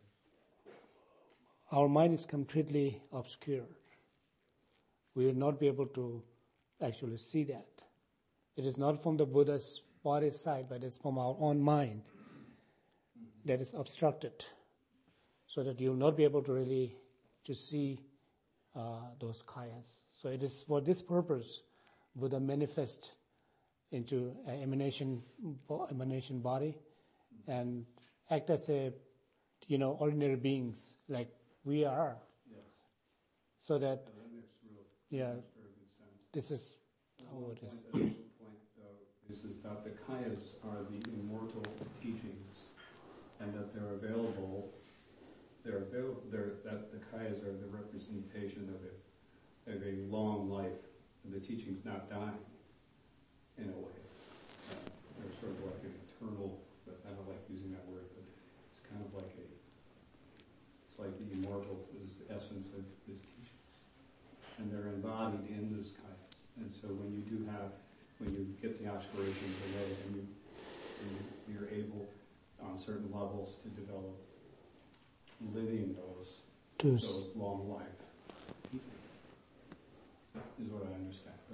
Speaker 3: our mind is completely obscured. We will not be able to actually see that. It is not from the Buddha's body side, but it's from our own mind that is obstructed, so that you will not be able to really to see those kayas. So it is for this purpose Buddha manifest into an emanation body and act as a ordinary beings like we are.
Speaker 4: Yes.
Speaker 3: So that
Speaker 4: That makes
Speaker 3: yeah,
Speaker 4: makes very good sense.
Speaker 3: this is how it is.
Speaker 4: The point, though, is that the kayas are the immortal teachings, and that they're available. That the kayas are the representation of a long life, and the teachings not dying, in a way. They're sort of like an eternal, but I don't like using that word, but it's kind of like the aspirations away, and you're able, on certain levels, to develop living those long life people, is what I understand. But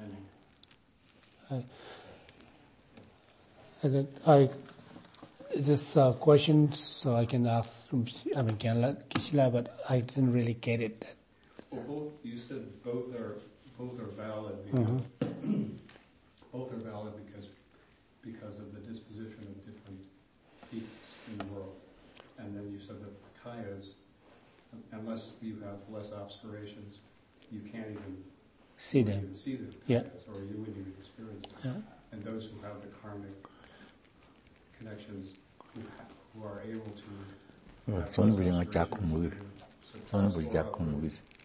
Speaker 3: And then this questions I can ask from Kishila, but I didn't really get it.
Speaker 4: Well, you said both are valid because both are valid because of the disposition of different peoples in the world, and then you said that kayas, unless you have less obscurations, you can't even
Speaker 3: see them. Yeah.
Speaker 4: Or you wouldn't even experience them.
Speaker 3: Yeah.
Speaker 4: And those who have the karmic connections, who are able to
Speaker 2: 손 그냥 작고 뭐 손 그냥 작고 뭐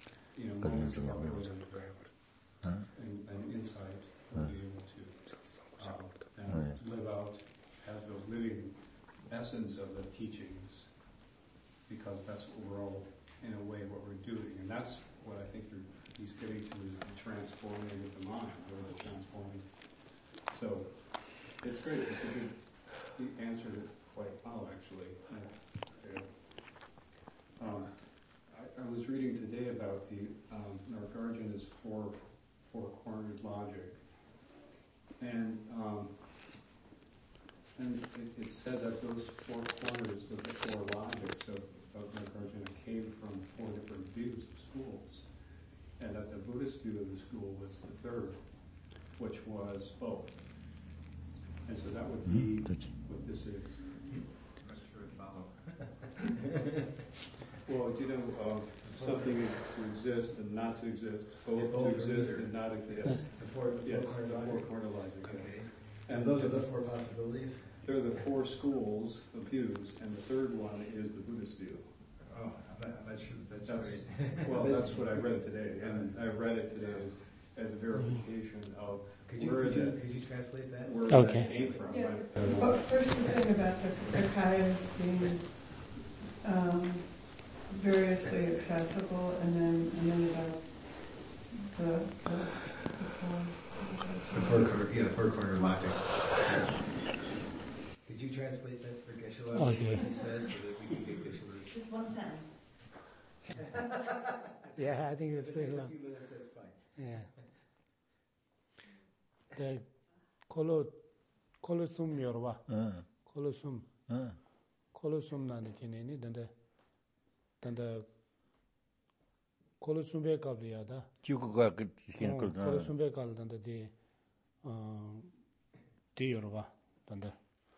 Speaker 4: and insight will be able to live out, have the living essence of the teachings, because that's what we're all, in a way, what we're doing. And that's what I think he's getting to, is the transforming of the mind, or the transforming. So it's great. It's a good, he answered it quite well, actually. I was reading today about the Nagarjuna's four-cornered logic, and it said that those four corners of the four logics of Nagarjuna came from four different views of schools, and that the Buddhist view of the school was the third, which was both. And so that would be what this is.
Speaker 1: I'm not sure it follow.
Speaker 4: Well, something to exist and not to exist, both to exist and not exist.
Speaker 1: It's a four-corner
Speaker 4: logic.
Speaker 1: Okay. And those are the four possibilities?
Speaker 4: They're the four schools of views, and the third one is the Buddhist view.
Speaker 1: Oh, I'm not sure that's right.
Speaker 4: Well, that's what I read today, and I read it today as a verification of
Speaker 1: could you translate that?
Speaker 4: Where that came from.
Speaker 5: Yeah. But first, the thing about the kayas being variously accessible, and then about the
Speaker 1: four-corner logic. Could you translate that for Geshe-la?
Speaker 3: Okay.
Speaker 1: He said, so that we can get Geshe-la's.
Speaker 6: Just one sentence.
Speaker 3: Yeah, I think it's pretty long.
Speaker 1: A few minutes, that's fine.
Speaker 3: Yeah. The kolosum yorwa. Kolosum nani tineni danda kolosumbe kabliya da.
Speaker 2: 지구가 그 희는 걸
Speaker 3: kolosumbe kal danda di yorwa danda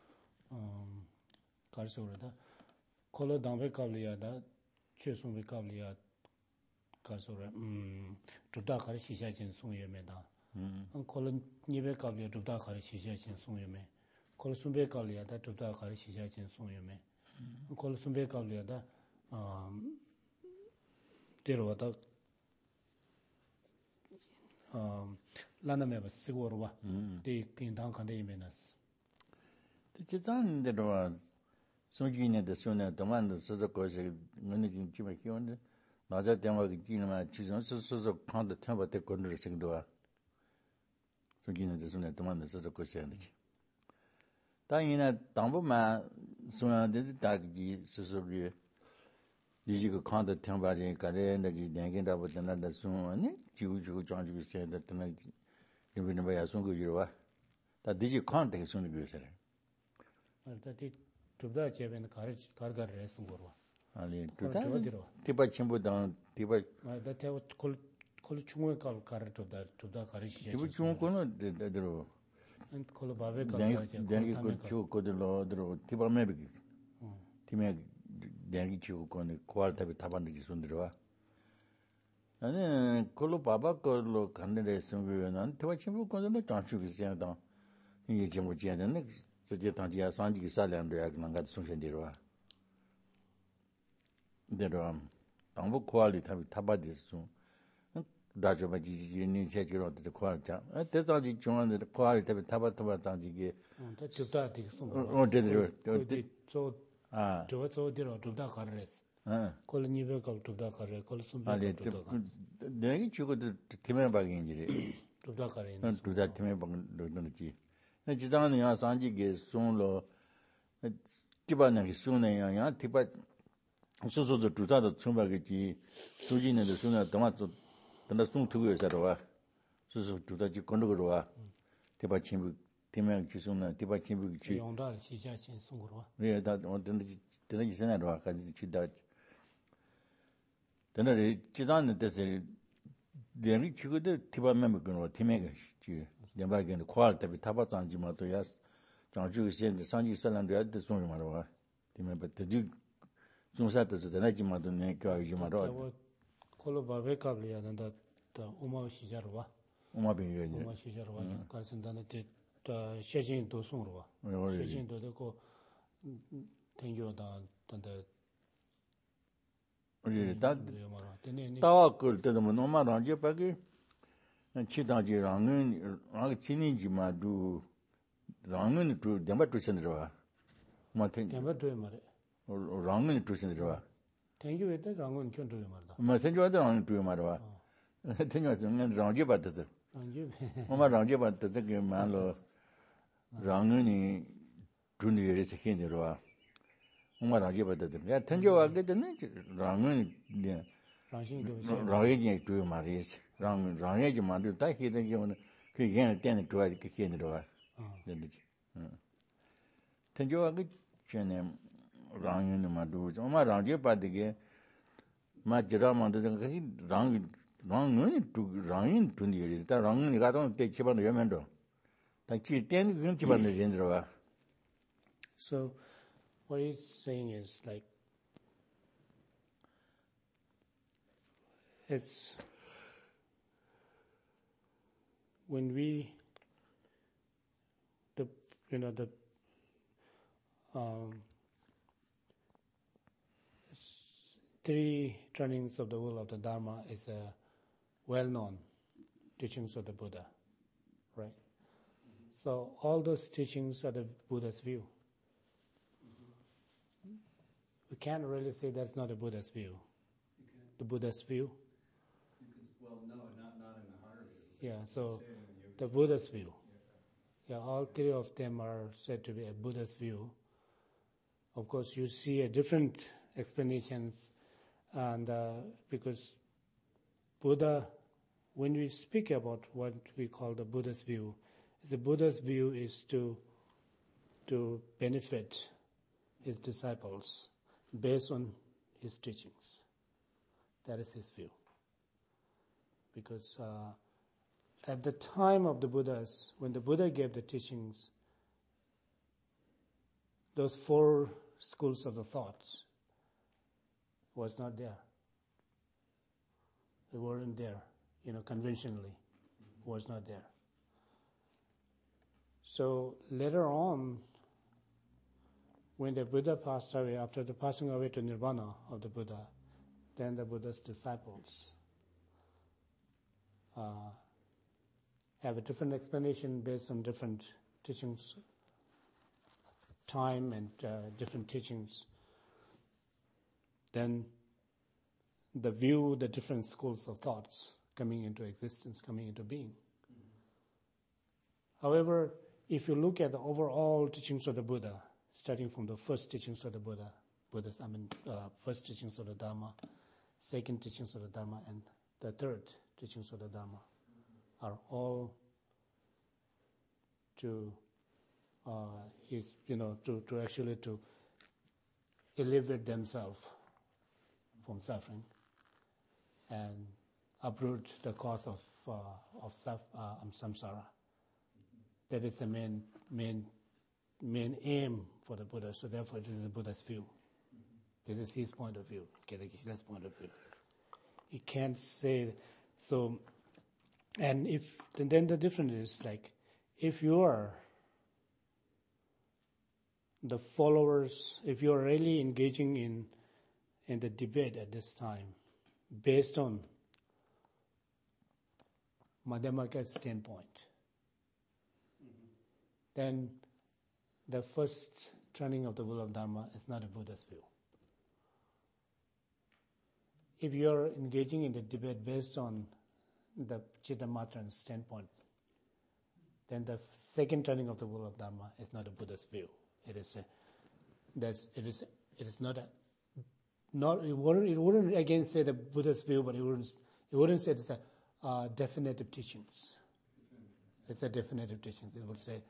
Speaker 3: karsorada. Kolo dambe kabliya da chesumbe kabliya karsora. Tuda kar shisha chen sung yeme da. Kolo nibe kabliya tuda kar shisha chen sung yeme. Kolo sumbe kabliya da tuda kar shisha chen sung yeme. Kolo sumbe kabliya da terwa da lana meba sigorwa. De kindang khande yemenas.
Speaker 2: 지단 데로와 소기네데 소네 도만도 서서 거세 너는 지금 키운데 맞아 대화가 기능만 지선 서서 판도 템버데 건들 생도와 소기네데 소네 도만도 서서 거세 하는지 당연히 당부만 소나데 다기 서서비 이지가 칸도 템바지 가래 내지 내긴다 보다는데 소네 지우지고 장지고 세다 때는 이번에 봐야 손거지로와 다 디지 칸데 손이 그래서래
Speaker 3: Tati tubda cheben kargar resum gorwa.
Speaker 2: 아니 그다 티바 첨부당 티바
Speaker 3: Da te kol chungwe kal kar tubda karishi.
Speaker 2: 티바 중고는 데로
Speaker 3: And kol babe kal
Speaker 2: dengi ko kodlo 데로 티바 메비 티메 dengi ko네 퀄타비 타반기 손들어와 아니 콜로 바바 콜로 간데 숨으면 티바 첨부 kodlo 장축이 세다 이게 좀 지야는 저게 당지야 산지기 살량도야 그런 것 송신되로와 데로 당부 퀄리티 타바디스 다저바지지니 체크로 데 퀄리티 대자지 중앙에 퀄리티 타바타바 당지기
Speaker 3: 다 줍다 되게 숨
Speaker 2: 데로
Speaker 3: 저 데로 줍다 가르레스 콜 니베 콜 줍다 가르 콜 숨베
Speaker 2: 아니 내가 주고도 팀에 박인지리
Speaker 3: Dubdakari.
Speaker 2: Duda Time Bangji. Najidan Ya Sanji gets soon low Tibana soon and Tibat so the Duda the Tumbagi, Sujin and the sooner Tomato than the soon 2 years at all. So Duda Kondogua, Tibachim, Timan Kisuna, Tibachim.
Speaker 3: Yongda Shisha Sungurwa.
Speaker 2: Yeah, that on the Senate, she died. Then I Chidan does a the rich good Tiba member or Timega, the Bagan, quality of Tabatan Jimato, yes. John Jew said the Sanji Salandra, the Sunimara, Timber, the Duke soon sat as the Najimato Neka Jimaro.
Speaker 3: Koloba Vekablia and that Uma Shijarwa.
Speaker 2: Umabi,
Speaker 3: Uma Shijarwa, Carson done it Shajin to Sunrwa. Shajin to the go Tenyo down the
Speaker 2: that Tawa could tell them no matter on Japagi and Chitaji Rangun, Chinijima do Rangun to Dematrisandra. Martin
Speaker 3: never do him.
Speaker 2: or Rangun to Sindra.
Speaker 3: Thank you with the Rangun can do him.
Speaker 2: Messenger on to Marwa. Then was Rangiba does it. Oma Rangiba does it give Malo Ranguni Junior is a Hinderwa. Oma Rangiba does it. Tenjo, I get the nature. Rangun, Rangi to Maris. Rangi Madu, Taki, then you can attend to a Hinderwa. Tenjo, I get your name. Rangi Madu. Oma Rangiba the Majram under the wrong to Rangin 20 years. The wrong got on take Chiban Yamendo. Taki 10 Chiban Jendra.
Speaker 3: So, what he's saying is like, it's when we, the three trainings of the will of the Dharma is a well-known teachings of the Buddha, right? So all those teachings are the Buddha's view. We can't really say that's not the Buddha's view. The Buddha's view.
Speaker 4: Well, no, not in a higher view.
Speaker 3: Yeah, so the Buddha's view. Yeah, all three of them are said to be a Buddha's view. Of course, you see a different explanations, and because Buddha, when we speak about what we call the Buddha's view, the Buddha's view is to benefit his disciples based on his teachings. That is his view. Because at the time of the Buddhas, when the Buddha gave the teachings, those four schools of the thoughts was not there. They weren't there, conventionally, was not there. So later on, when the Buddha passed away, after the passing away to Nirvana of the Buddha, then the Buddha's disciples have a different explanation based on different teachings, time and different teachings. Then the view, the different schools of thoughts coming into existence, coming into being. However, if you look at the overall teachings of the Buddha, starting from the first teachings of the Buddha, first teachings of the Dharma, second teachings of the Dharma, and the third teachings of the Dharma, are all to actually to elevate themselves from suffering and uproot the cause of samsara. That is the main aim for the Buddha. So therefore, this is the Buddha's view. This is his point of view. His point of view. He can't say so. And then the difference is like, if you are the followers, if you are really engaging in the debate at this time, based on Madhyamaka's standpoint, then the first training of the will of Dharma is not a Buddha's view. If you are engaging in the debate based on the Chittamatra standpoint, then the second turning of the wheel of Dharma is not a Buddhist view. It is not a, not, it wouldn't again say the Buddhist view, but it wouldn't say it's a definitive teachings. It's a definitive teaching. It would say,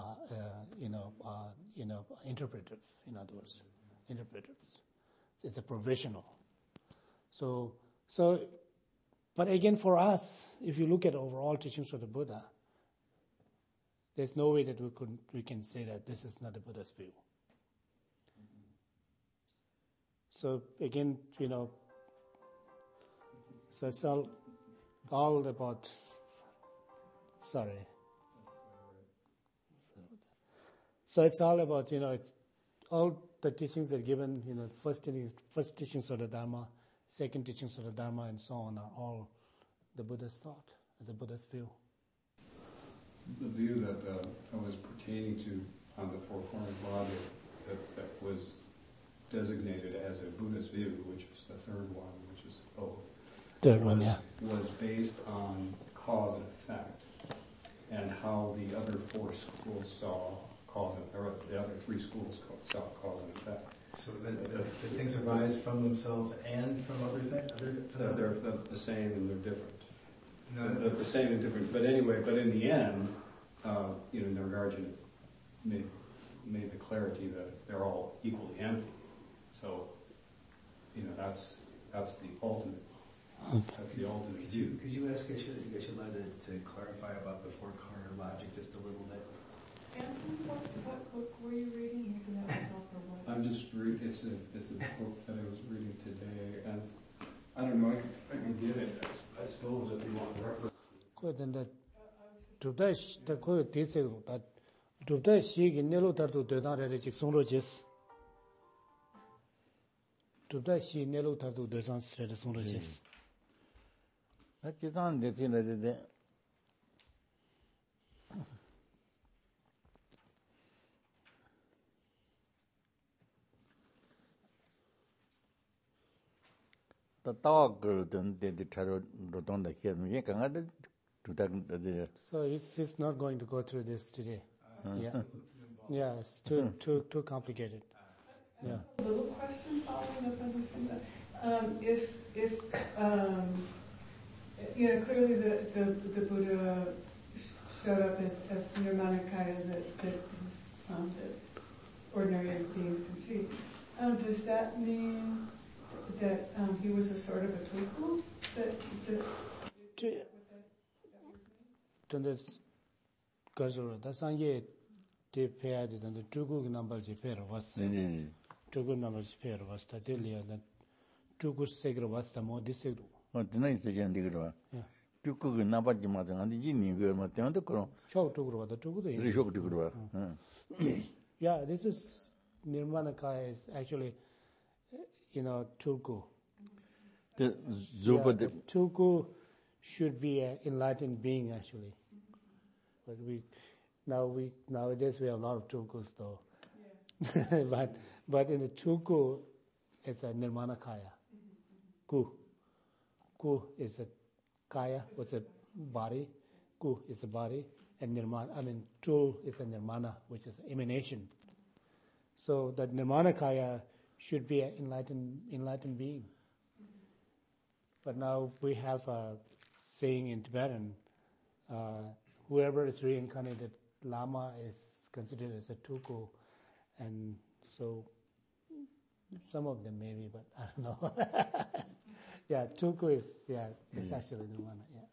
Speaker 3: interpretive. In other words, interpretive. It's a provisional. So, but again, for us, if you look at overall teachings of the Buddha, there's no way that we can say that this is not a Buddhist view. So again, so it's all about. Sorry. So it's all about, it's all the teachings that are given, first teachings of the Dharma, second teachings of the Dharma, and so on, are all the Buddhist thought, as a Buddhist view.
Speaker 4: The view that I was pertaining to on the four-cornered logic that was designated as a Buddhist view, which is the third one, which is both, was based on cause and effect, and how the other four schools saw cause and, or the other three schools saw cause and effect.
Speaker 1: So the things arise from themselves and from other things?
Speaker 4: They're the same and they're different.
Speaker 1: No,
Speaker 4: they're the same and different. But anyway, but in the end, Nagarjuna made the clarity that they're all equally empty. So, that's the ultimate. That's the ultimate view.
Speaker 1: Could you ask Geshe-la to clarify about the four-corner logic just a little bit?
Speaker 5: Anthony, what book were you reading? You can have a help or what?
Speaker 4: I'm just reading. It's a book that I was reading today, and I don't know. I can get it. I suppose if you want reference.
Speaker 3: Then the koi tisig that dubda shigi nelu tartu dedan rechik songro jes. Dubda shi nelu tartu dedan songro jes.
Speaker 2: Chitan de the dog don't the tarot don't the here me can
Speaker 3: so it's not going to go through this today. Yeah, it's too complicated. Yeah.
Speaker 5: A little question following up on this thing that clearly the Buddha showed up as Nirmanakaya that ordinary beings can see. Does that mean that he was a sort of a twinkle?
Speaker 3: That's on ye de pair than the two numbers you pair was two numbers pair was Tatilia that two good segre was the more disagree.
Speaker 2: What tonight is the Jandigua? You cook a number of mother and the genie girl, Matin the Coro.
Speaker 3: Show to grow the two good. Yeah, this is Nirmanakaya is actually, Tulku.
Speaker 2: The Zuba
Speaker 3: Tulku should be an enlightened being actually. But nowadays we have a lot of Tulkus though. Yeah. but in the Tulku it's a Nirmanakaya. Ku is a kaya, was a body. Ku is a body, and Tul is a Nirmana, which is emanation. So that Nirmanakaya should be an enlightened being. But now we have a saying in Tibetan, whoever is reincarnated Lama is considered as a Tulku, and so some of them maybe, but I don't know. Yeah, Tulku is, it's actually Nirvana, yeah.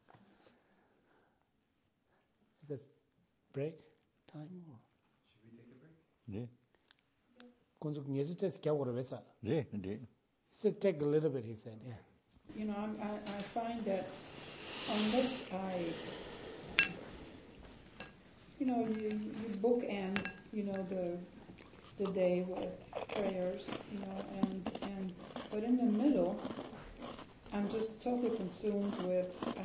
Speaker 3: Is this break time? Or?
Speaker 1: Should we take a break?
Speaker 2: Yeah.
Speaker 3: Kunzuk nyezutes kya wara vesa?
Speaker 2: Yeah.
Speaker 3: He said take a little bit, he said, yeah.
Speaker 5: I find that unless you bookend, the day with prayers, but in the middle, I'm just totally consumed with,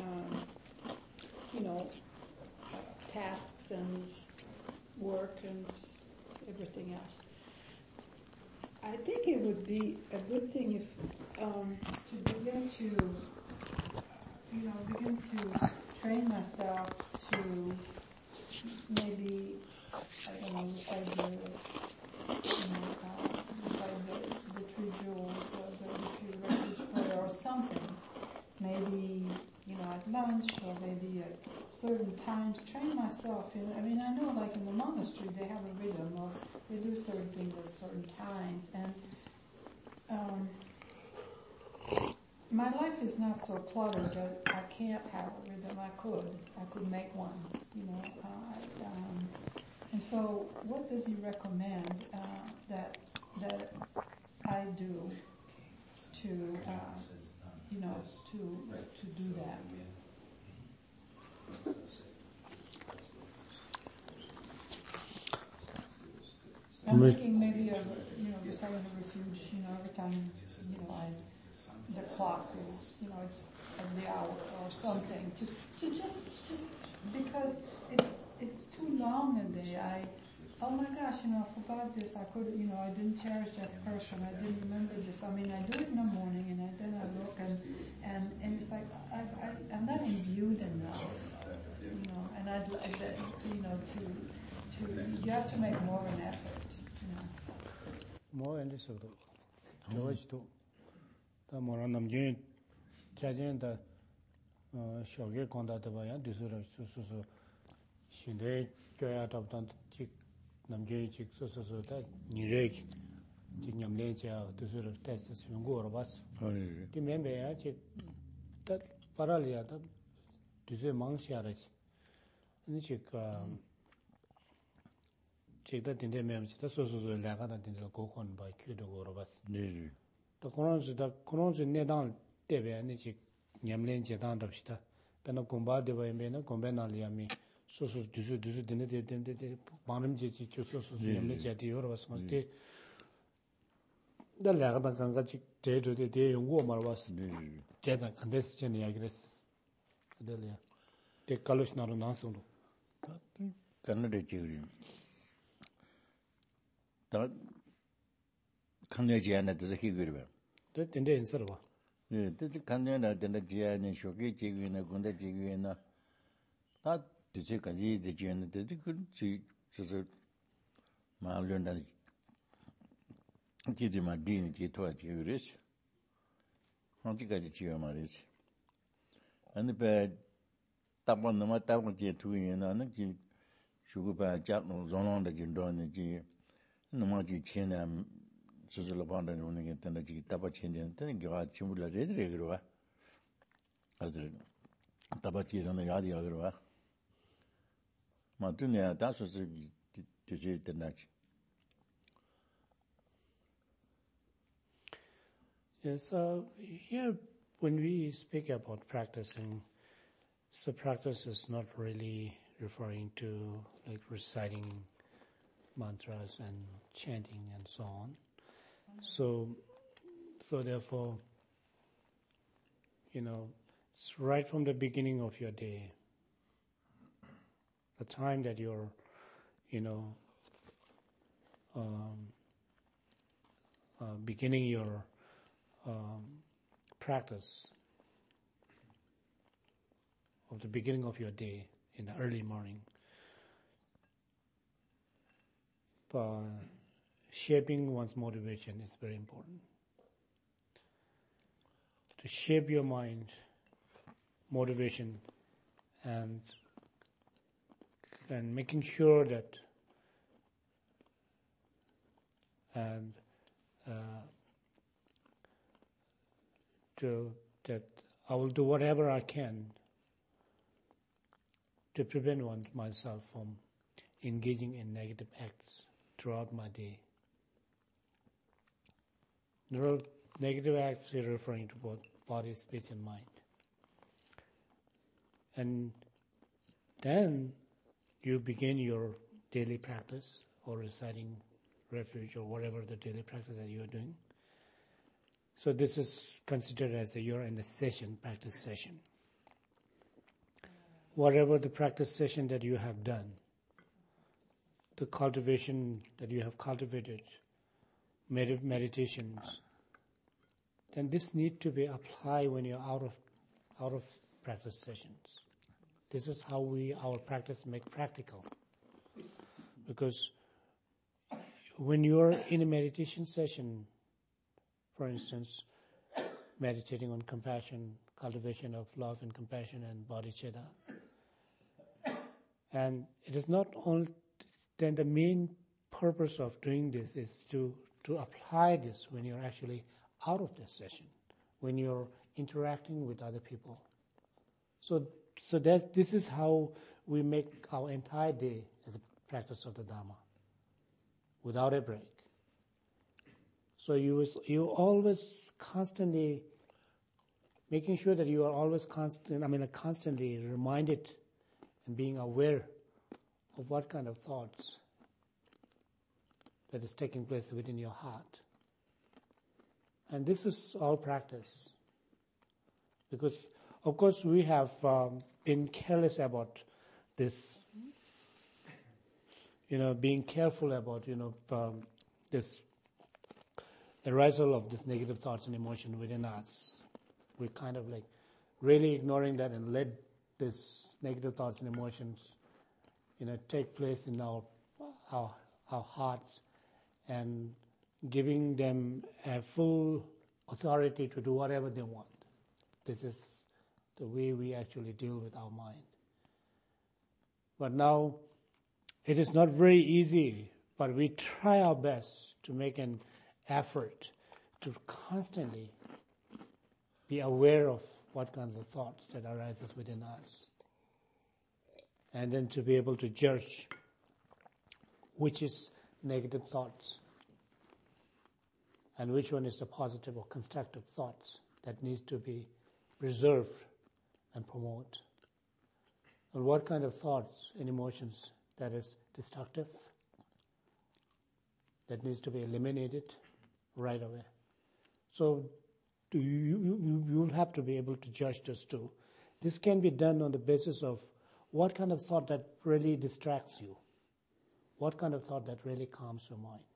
Speaker 5: tasks and work and everything else. I think it would be a good thing if to begin to begin to train myself to maybe, I don't know, recite the Three Jewels or the Three Refuge Prayer or something. Maybe, at lunch or maybe at certain times, train myself. I know like in the monastery they have a rhythm or they do certain things at certain times. And my life is not so cluttered that I can't have a rhythm. I could make one, and so what does he recommend that I do to do that? I'm thinking maybe of reciting the refuge. Every time the clock is it's at the hour or something. To just because it's too long a day. Oh my gosh, I forgot this. I could, I didn't cherish that person. I didn't remember this. I do it in the morning, and then I look, and it's like I'm not imbued enough, and I'd like that, you have to make more of an effort,
Speaker 3: More in this George too. The more on them Jane, judging the Shogi conduct by a disorder, so she did go out of the chick. Namjay chick so that Nirek Nyamleja to sort of test as you go or was. Remember, I check that Paralia to say Mangsharas. And check that in the memory, that's also the Lagana in the Kokon by Kudo or was. The Corons in Nedan Debe and check Nyamlen Jetan of Shita, Penacomba de Vemena, Combena Liami. So do the bottom jeti or was must take the Lagana Kangachi day to the day warmer was jazz and congestion, I guess. Adelia. The colors not an answer.
Speaker 2: Canada children. That Canadian to the Higger.
Speaker 3: That in the answer.
Speaker 2: The Canada, then the Gian and Shoki Chigina, Gunda Chigina. That to take a Z, the Gian, they couldn't see my learned Kitty Madini, Kito at Uris. How to get you, Maris. And the bed tap on the Matawanti 2 in an Sugar Jatno Zonon, the Jindon, no more chin and Suzel upon the running it and the Tabachin and then go out Chimula Redrega as the Tabachis on the Yadi. Matunia, that's what to see the match.
Speaker 3: Yes, here when we speak about practicing, so practice is not really referring to like reciting mantras and chanting and so on. So therefore, it's right from the beginning of your day, the time that you're, beginning your practice of the beginning of your day in the early morning. But shaping one's motivation is very important. To shape your mind, motivation, and making sure that that I will do whatever I can to prevent myself from engaging in negative acts throughout my day. Negative acts are referring to both body, speech, and mind. And then you begin your daily practice or reciting refuge or whatever the daily practice that you are doing. So this is considered as you're in a practice session. Whatever the practice session that you have done, the cultivation that you have cultivated, meditations, then this need to be applied when you're out of practice sessions. This is how our practice make practical. Because when you're in a meditation session, for instance, meditating on compassion, cultivation of love and compassion and bodhicitta, and it is not only, then the main purpose of doing this is to apply this when you're actually out of this session, when you're interacting with other people. So this is how we make our entire day as a practice of the Dhamma, without a break. So you always constantly making sure that you are always constantly reminded and being aware of what kind of thoughts that is taking place within your heart. And this is all practice. Because, of course, we have been careless about this, being careful about, this arisal of this negative thoughts and emotion within us. We're kind of like really ignoring that and let this negative thoughts and emotions, take place in our hearts and giving them a full authority to do whatever they want. This is the way we actually deal with our mind. But now, it is not very easy, but we try our best to make an effort to constantly be aware of what kinds of thoughts that arises within us. And then to be able to judge which is negative thoughts and which one is the positive or constructive thoughts that needs to be preserved and promoted. And what kind of thoughts and emotions that is destructive, that needs to be eliminated right away. So you'll have to be able to judge this too. This can be done on the basis of what kind of thought that really distracts you, what kind of thought that really calms your mind.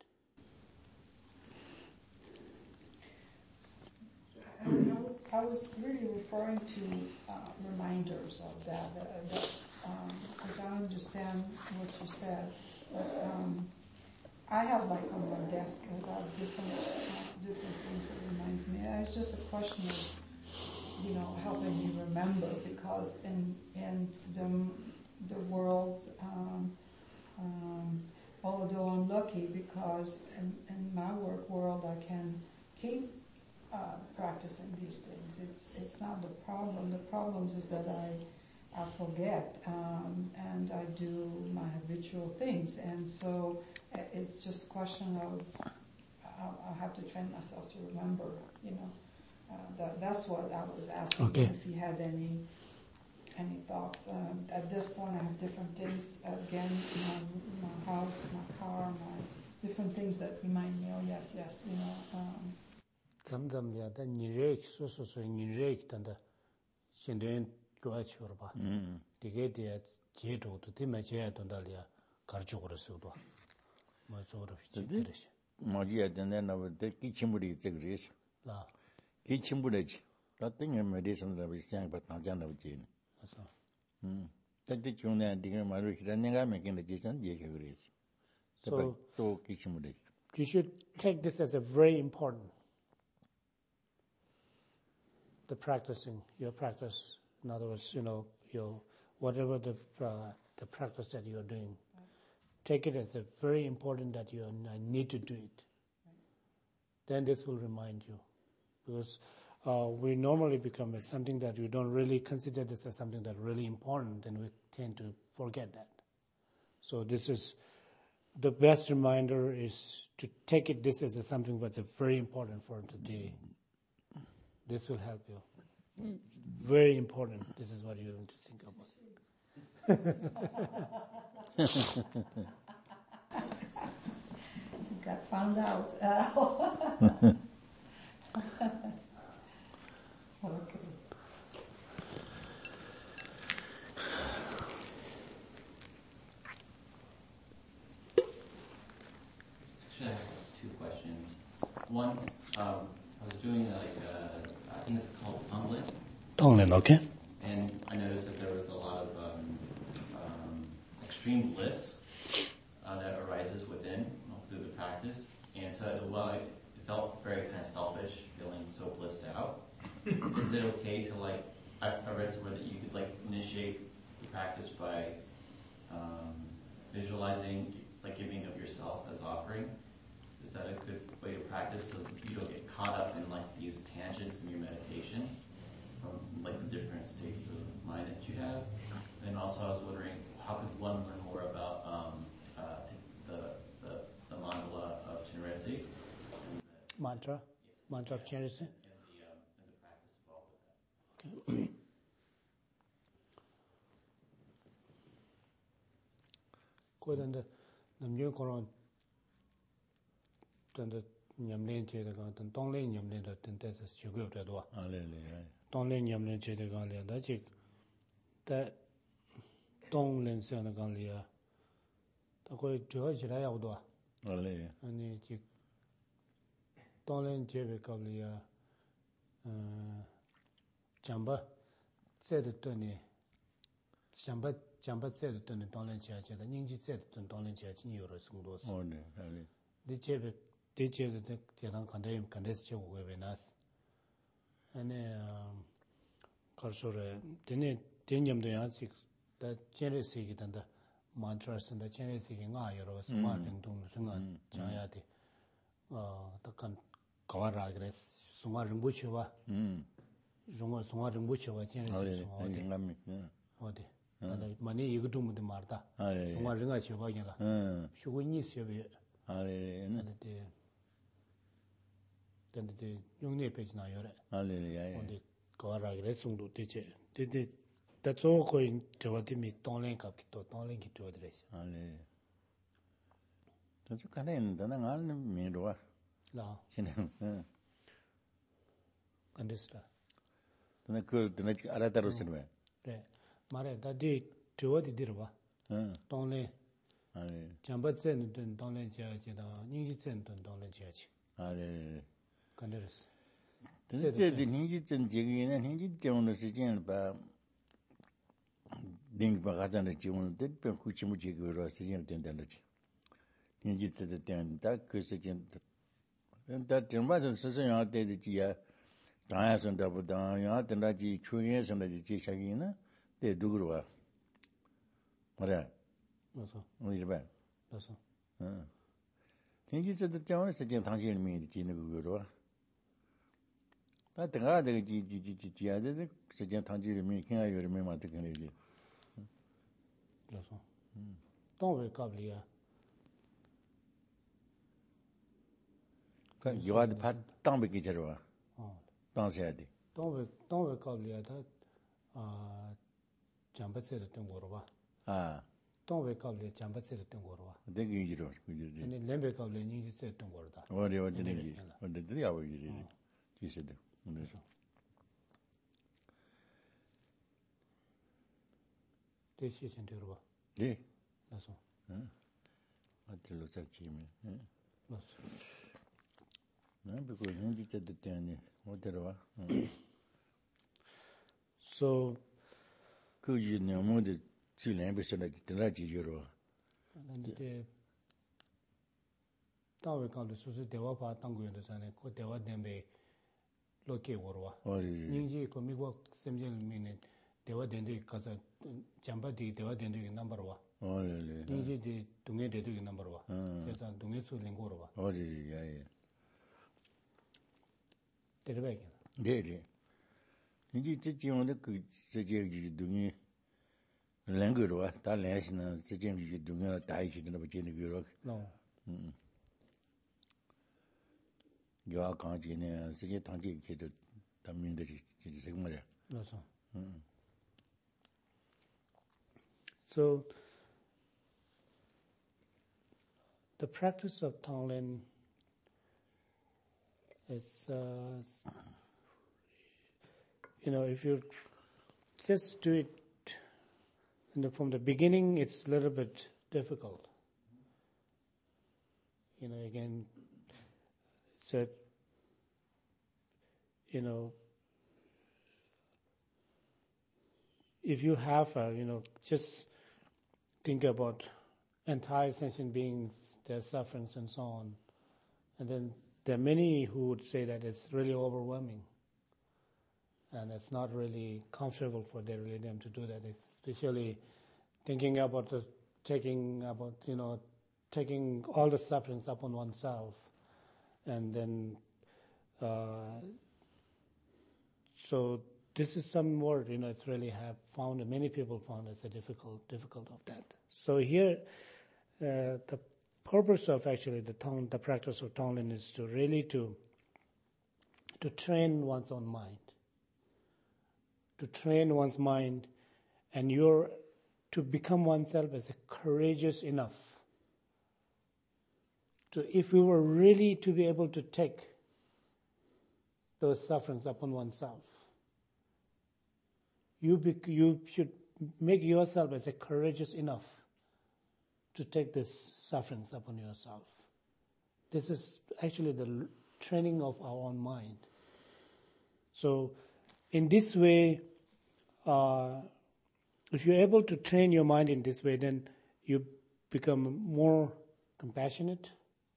Speaker 5: I was really referring to reminders of that. Because I understand what you said. But I have like on my desk, I got different things that reminds me. It's just a question of, helping me remember, because in the world, although I'm lucky because in my work world I can keep practicing these things. It's not the problem. The problem is that I forget and I do my habitual things, and so it's just a question of I have to train myself to remember. That's what I was asking.
Speaker 3: Okay.
Speaker 5: If you had any thoughts. At this point, I have different things. Again, my house, my car, my different things that remind me. Oh yes.
Speaker 3: Tamdamya da nirek so nirek tanda shindoyen kwa chorba. Dige dia jedo to tima je tondalia karchogro sudo. Ma zoro chiteresh.
Speaker 2: Maji adanda na de kichimburi zegres.
Speaker 3: La.
Speaker 2: Kichimbureji. Tating meditation da bisyang ba tajan da jin.
Speaker 3: Asa.
Speaker 2: Tadi chungna diga maru hiranyanga making the jisan yekagres. So kichimburi.
Speaker 3: You should take this as a very important. The practicing, your practice, in other words, your whatever the practice that you are doing, take it as a very important that I need to do it. Then this will remind you, because we normally become as something that we don't really consider this as something that's really important, and we tend to forget that. So this is the best reminder is to take it this as something that's very important for today. This will help you. Very important. This is what you have to think about.
Speaker 5: You got found out. Okay.
Speaker 6: Actually, I have two questions. One, I was doing I think it's called Tonglen.
Speaker 3: Tonglen, okay.
Speaker 6: And I noticed that there was a lot of extreme bliss that arises within through the practice. And so it felt very kind of selfish, feeling so blissed out. Is it okay to I read somewhere that you could initiate the practice by visualizing, giving of yourself as offering? Is that a good way to practice so you don't get caught up in these tangents in your meditation from the different states of mind that you have? And also I was wondering, how could one learn more about the mandala of Chenrezig?
Speaker 3: Mantra of Chenrezig?
Speaker 6: And the practice involved with that.
Speaker 3: Okay. Kodan namyo koron tanda nyamlen che de gan tan tonglen nyamlen da tan ta chugyo da do. Tonglen nyamlen che de gan le da chi ta tonglen se na gan le ya. Ta ko jo ji la ya do. Ani chi tonglen che be ka le ya chamba se de to ni chamba tse de tun donglen chia che da ningji tse de tun donglen chia chi yo ro sung do so de che de te dang kan de che wo we nas ane karsore de nyam de ya chi da chen re si gi da mantra san da chen re si gi nga yo ro ma ding dung sung cha ya de da kan kawa ra gre sunga rimbu che wa sunga rimbu che wa chen re si 어디 많이 이거 좀 말다. 정말 링아 쳐봐야라. 쇼고니 셔베. 근데 용내 페이지나 요래. 근데 거라 그래송도 되지. 근데 다초 거인 저한테미 동랭 갑기도 동랭 기도 드레스.
Speaker 2: 다초 가는 나는 안 미로와.
Speaker 3: 라.
Speaker 2: 신은.
Speaker 3: 안데스다.
Speaker 2: 너는 너는 알아다로 쓰는
Speaker 3: 네. 말해 다디 저어디 들어봐. 동네. 잠바tzen 돈 동네 지야지다. 닝지tzen 돈 동네 지야지. 간데스.
Speaker 2: 근데 닝지tzen 지기는 닝지tzen 시즌을 봐. 닝바 가자는 지원은 대표 구치무 지기로 시즌을 된다는지. 닝지tzen 된다 그 시즌. 근데 정말은 스스로한테 되지야. 다야선다보다 야한테나지 추행선다지 지샤기는 때 누구로와 뭐래
Speaker 3: 맞아
Speaker 2: 우리 봐
Speaker 3: 맞아
Speaker 2: 진짜 저는 세계 당신을 믿지 지는 그거로 다 내가 되게 지야데 세계 당신을 믿긴 아이를 믿만 되겠네
Speaker 3: 맞아 또왜 갑리야
Speaker 2: 그 요아드 파 땅베기 저와 당셔야 돼
Speaker 3: 또왜 갑리야 다 잠바세 됐던 거로 봐. 또왜 갑리 잠바세 됐던 거로 봐.
Speaker 2: 되게 이지로 그지.
Speaker 3: 근데 렘베 갑리 닝지 됐던 거로다.
Speaker 2: 어디지. 근데 들이하고 이지. 뒤세도. 그래서. 대시 센터로 봐. 네.
Speaker 3: 맞어.
Speaker 2: 어디로 잡지면.
Speaker 3: 맞어.
Speaker 2: 난 그거 닝지 됐더니 어디로 와.
Speaker 3: So
Speaker 2: 그 유명한 질량에서는 드라지요로.
Speaker 3: 근데 다음에 가도 수수 대화 봐 당고연도 전에 그 대화 dembe 로케 워와. 닝지 그 미국 샘젤 미네 대화 된데 가서 잠바디 대화 된데 넘버 와. 닝지 동네 대도 넘버 와. 그래서 동네 수 링고로 와.
Speaker 2: 야예.
Speaker 3: 데르베게.
Speaker 2: 네. 이제 지금은 그 세계적인 동의 랭거로 다 내시는 세계적인 동의 다 이기는 버지는 거로. 요 강진에 세계 단지 기도 담민들이 이제 정말.
Speaker 3: 맞아. So the practice of Tonglen is if you just do it from the beginning, it's a little bit difficult. Again, so, if you have, just think about entire sentient beings, their sufferings and so on, and then there are many who would say that it's really overwhelming, and it's not really comfortable for them to do that, especially thinking about taking all the sufferings upon oneself, and then so this is some word, it's really many people found it's a difficult of that. So here, the purpose of actually the practice of Tonglen is to really to train one's own mind, and to become oneself as a courageous enough. If we were really to be able to take those sufferings upon oneself, you should make yourself as a courageous enough to take these sufferings upon yourself. This is actually the training of our own mind. So in this way, if you're able to train your mind in this way, then you become more compassionate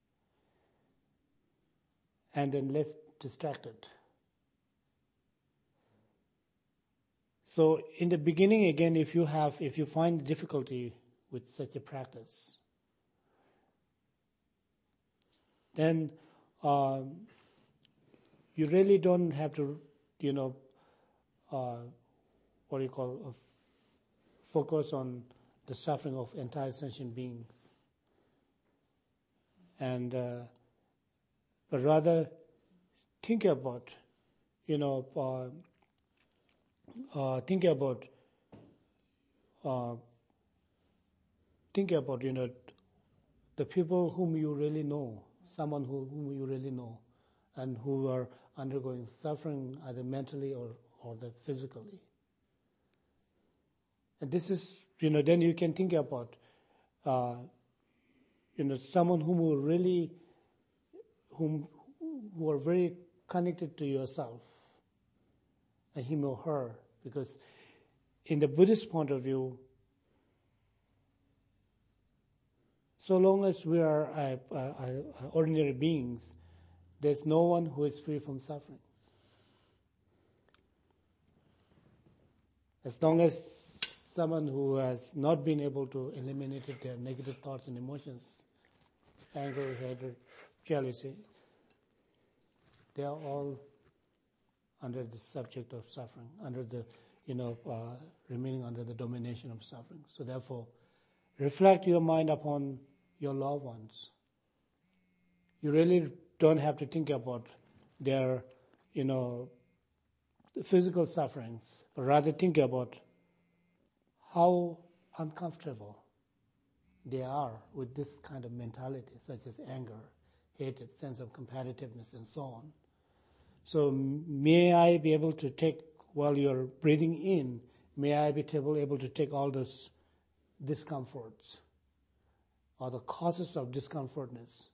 Speaker 3: and then less distracted. So in the beginning, again, if you find difficulty with such a practice, then you really don't have to, focus on the suffering of entire sentient beings, and but rather think about, the people whom you really know, someone whom you really know, and who are undergoing suffering either mentally or physically. And this is, then you can think about, someone who are very connected to yourself, him or her, because in the Buddhist point of view, so long as we are ordinary beings, there's no one who is free from sufferings. As long as someone who has not been able to eliminate their negative thoughts and emotions, anger, hatred, jealousy, they are all under the subject of suffering, under the, remaining under the domination of suffering. So therefore, reflect your mind upon your loved ones. You really don't have to think about their, physical sufferings, but rather think about how uncomfortable they are with this kind of mentality, such as anger, hatred, sense of competitiveness, and so on. So may I be able to take, while you're breathing in, may I be able to take all those discomforts or the causes of discomfortness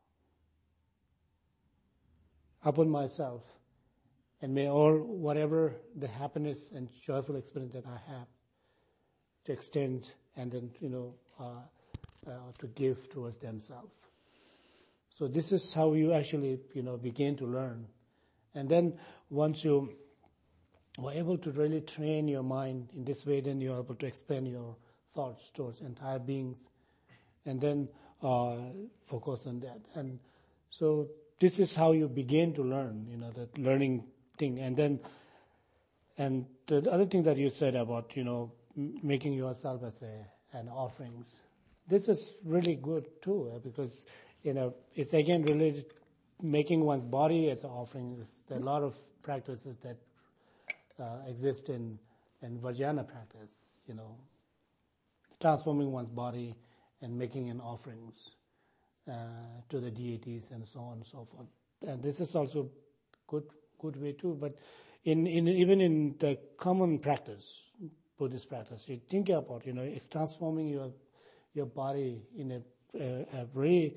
Speaker 3: upon myself, and may all, whatever the happiness and joyful experience that I have, to extend and then, to give towards themselves. So this is how you actually, begin to learn. And then once you are able to really train your mind in this way, then you're able to expand your thoughts towards entire beings, and then focus on that. And so this is how you begin to learn, that learning thing. And the other thing that you said about, making yourself as an offerings, this is really good too, because, it's again related. Making one's body as an offering. There are a lot of practices that exist in Vajrayana practice, transforming one's body and making an offerings to the deities and so on and so forth. And this is also good way too. But even in the common practice, Buddhist practice, you think about, it's transforming your body in a very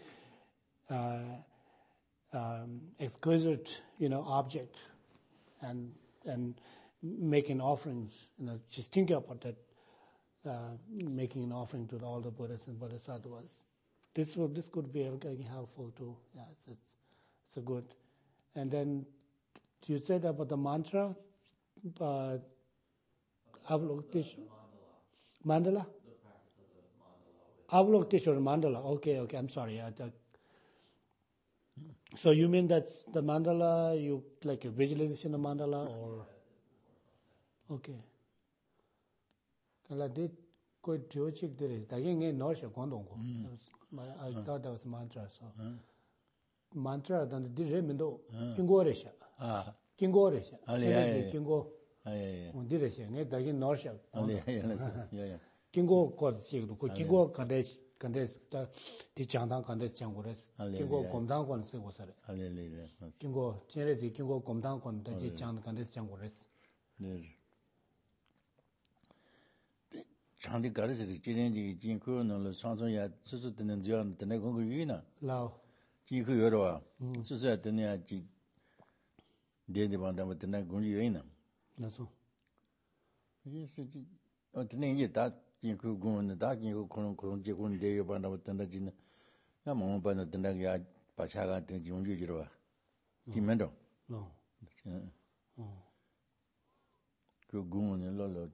Speaker 3: exquisite, object, and making offerings, just think about that, making an offering to all the Buddhas and Bodhisattvas. This could be helpful too. Yes, it's a good. And then you said about the mantra, Avalokiteshvara. Mandala?
Speaker 6: The practice of the mandala.
Speaker 3: Avalokiteshvara mandala. Okay, I'm sorry. So you mean that's the mandala, you like a visualization of mandala or? Okay. I thought that was mantra. So mantra then the remendo kingoresha. Kingoresha. Kingo. Diresha. Ne dagin norsha. Kingo called Siglu. Kingo Kandes the Chandang Kandes Changores. Kingo Komdang on Sigosare. Kingo Cherezi Kingo Komdang on the Chand Kandes Changores.
Speaker 2: Chandi Garis is Jinji, Jinko, no Sansoya, Susan and John, the Negongina.
Speaker 3: Lao.
Speaker 2: Jinko Yoroa, Susan, the Nia did the one with the Negongina.
Speaker 3: That's all.
Speaker 2: Yes, the name that Jinko go in the dark, you couldn't Jikun Day about the Nagina. I'm on by the Naga, Pachaga, and Junjura. Timendo.
Speaker 3: No.
Speaker 2: Good goon and Lolo.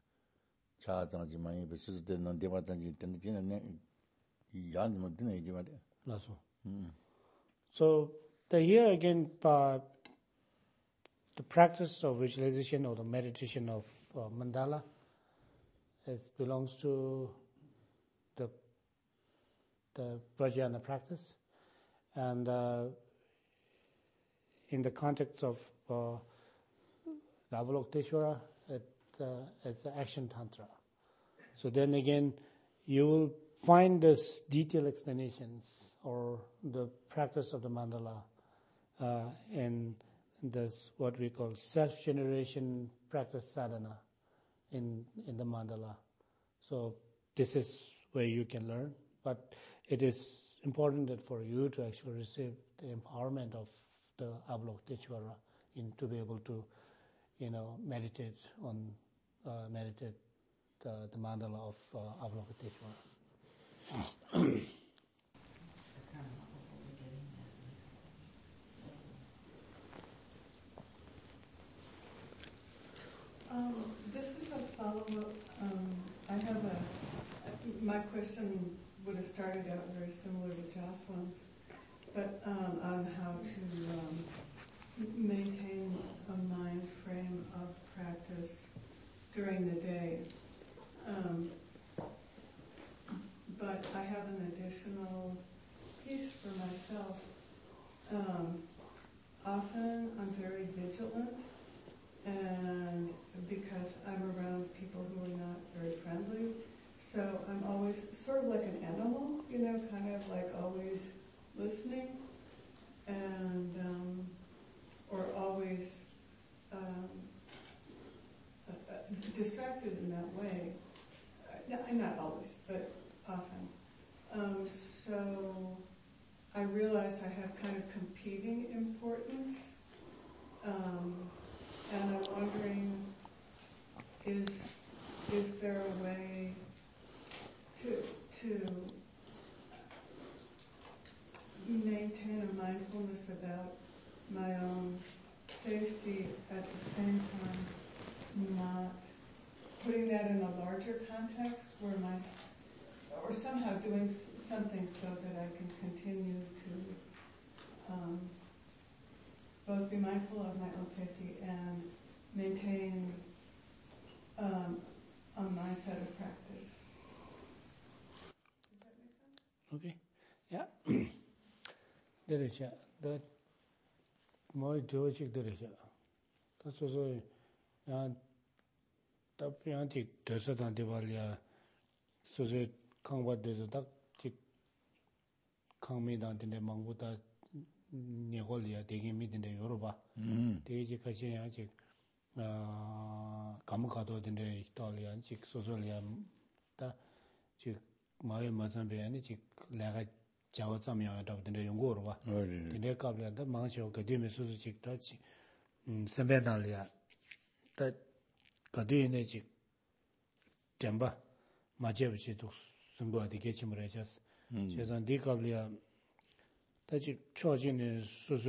Speaker 3: So here again, the practice of visualization or the meditation of mandala belongs to the Prajnana practice, and in the context of the Avalokiteshvara, as the action tantra. So then again, you will find this detailed explanations or the practice of the mandala in this what we call self-generation practice sadhana in the mandala. So this is where you can learn, but it is important that for you to actually receive the empowerment of the Avalokiteshvara to be able to meditate the mandala of Avalokiteshvara.
Speaker 7: This is a follow-up. My question would have started out very similar to Jocelyn's, but on how to maintain a mind frame of practice during the day. But I have an additional piece for myself. Often I'm very vigilant, and because I'm around people who are not very friendly, so I'm always sort of like an animal, kind of like always listening, and or always distracted in that way. Not always, but often. So I realize I have kind of competing importance, and I'm wondering, is there a way to maintain a mindfulness about my own safety at the same time, not putting that in a larger context or somehow doing something so that I can continue to both be mindful of my own safety and maintain a mindset of practice. Does that make sense?
Speaker 3: Okay. Yeah. There is that more Georgic there is. That's also Tapianti Desatan Devalia Suze Kangwa de Dak Kangmi down in the Manguta Niholia, taking meet in the Yoruba. The Kashi Kamakato in the Italian, Chick Sosolia, Chick Maya Mazambe, and Chick Laga Chawatsamia out of the Yungurva. The Nekabla, the Mancho Kadimi Susi Chick Tachi, Sembedalia. that Kaduine Chik Temba, Majevichi to Sungua the Getchimrejas. She has on Decablia that you charging is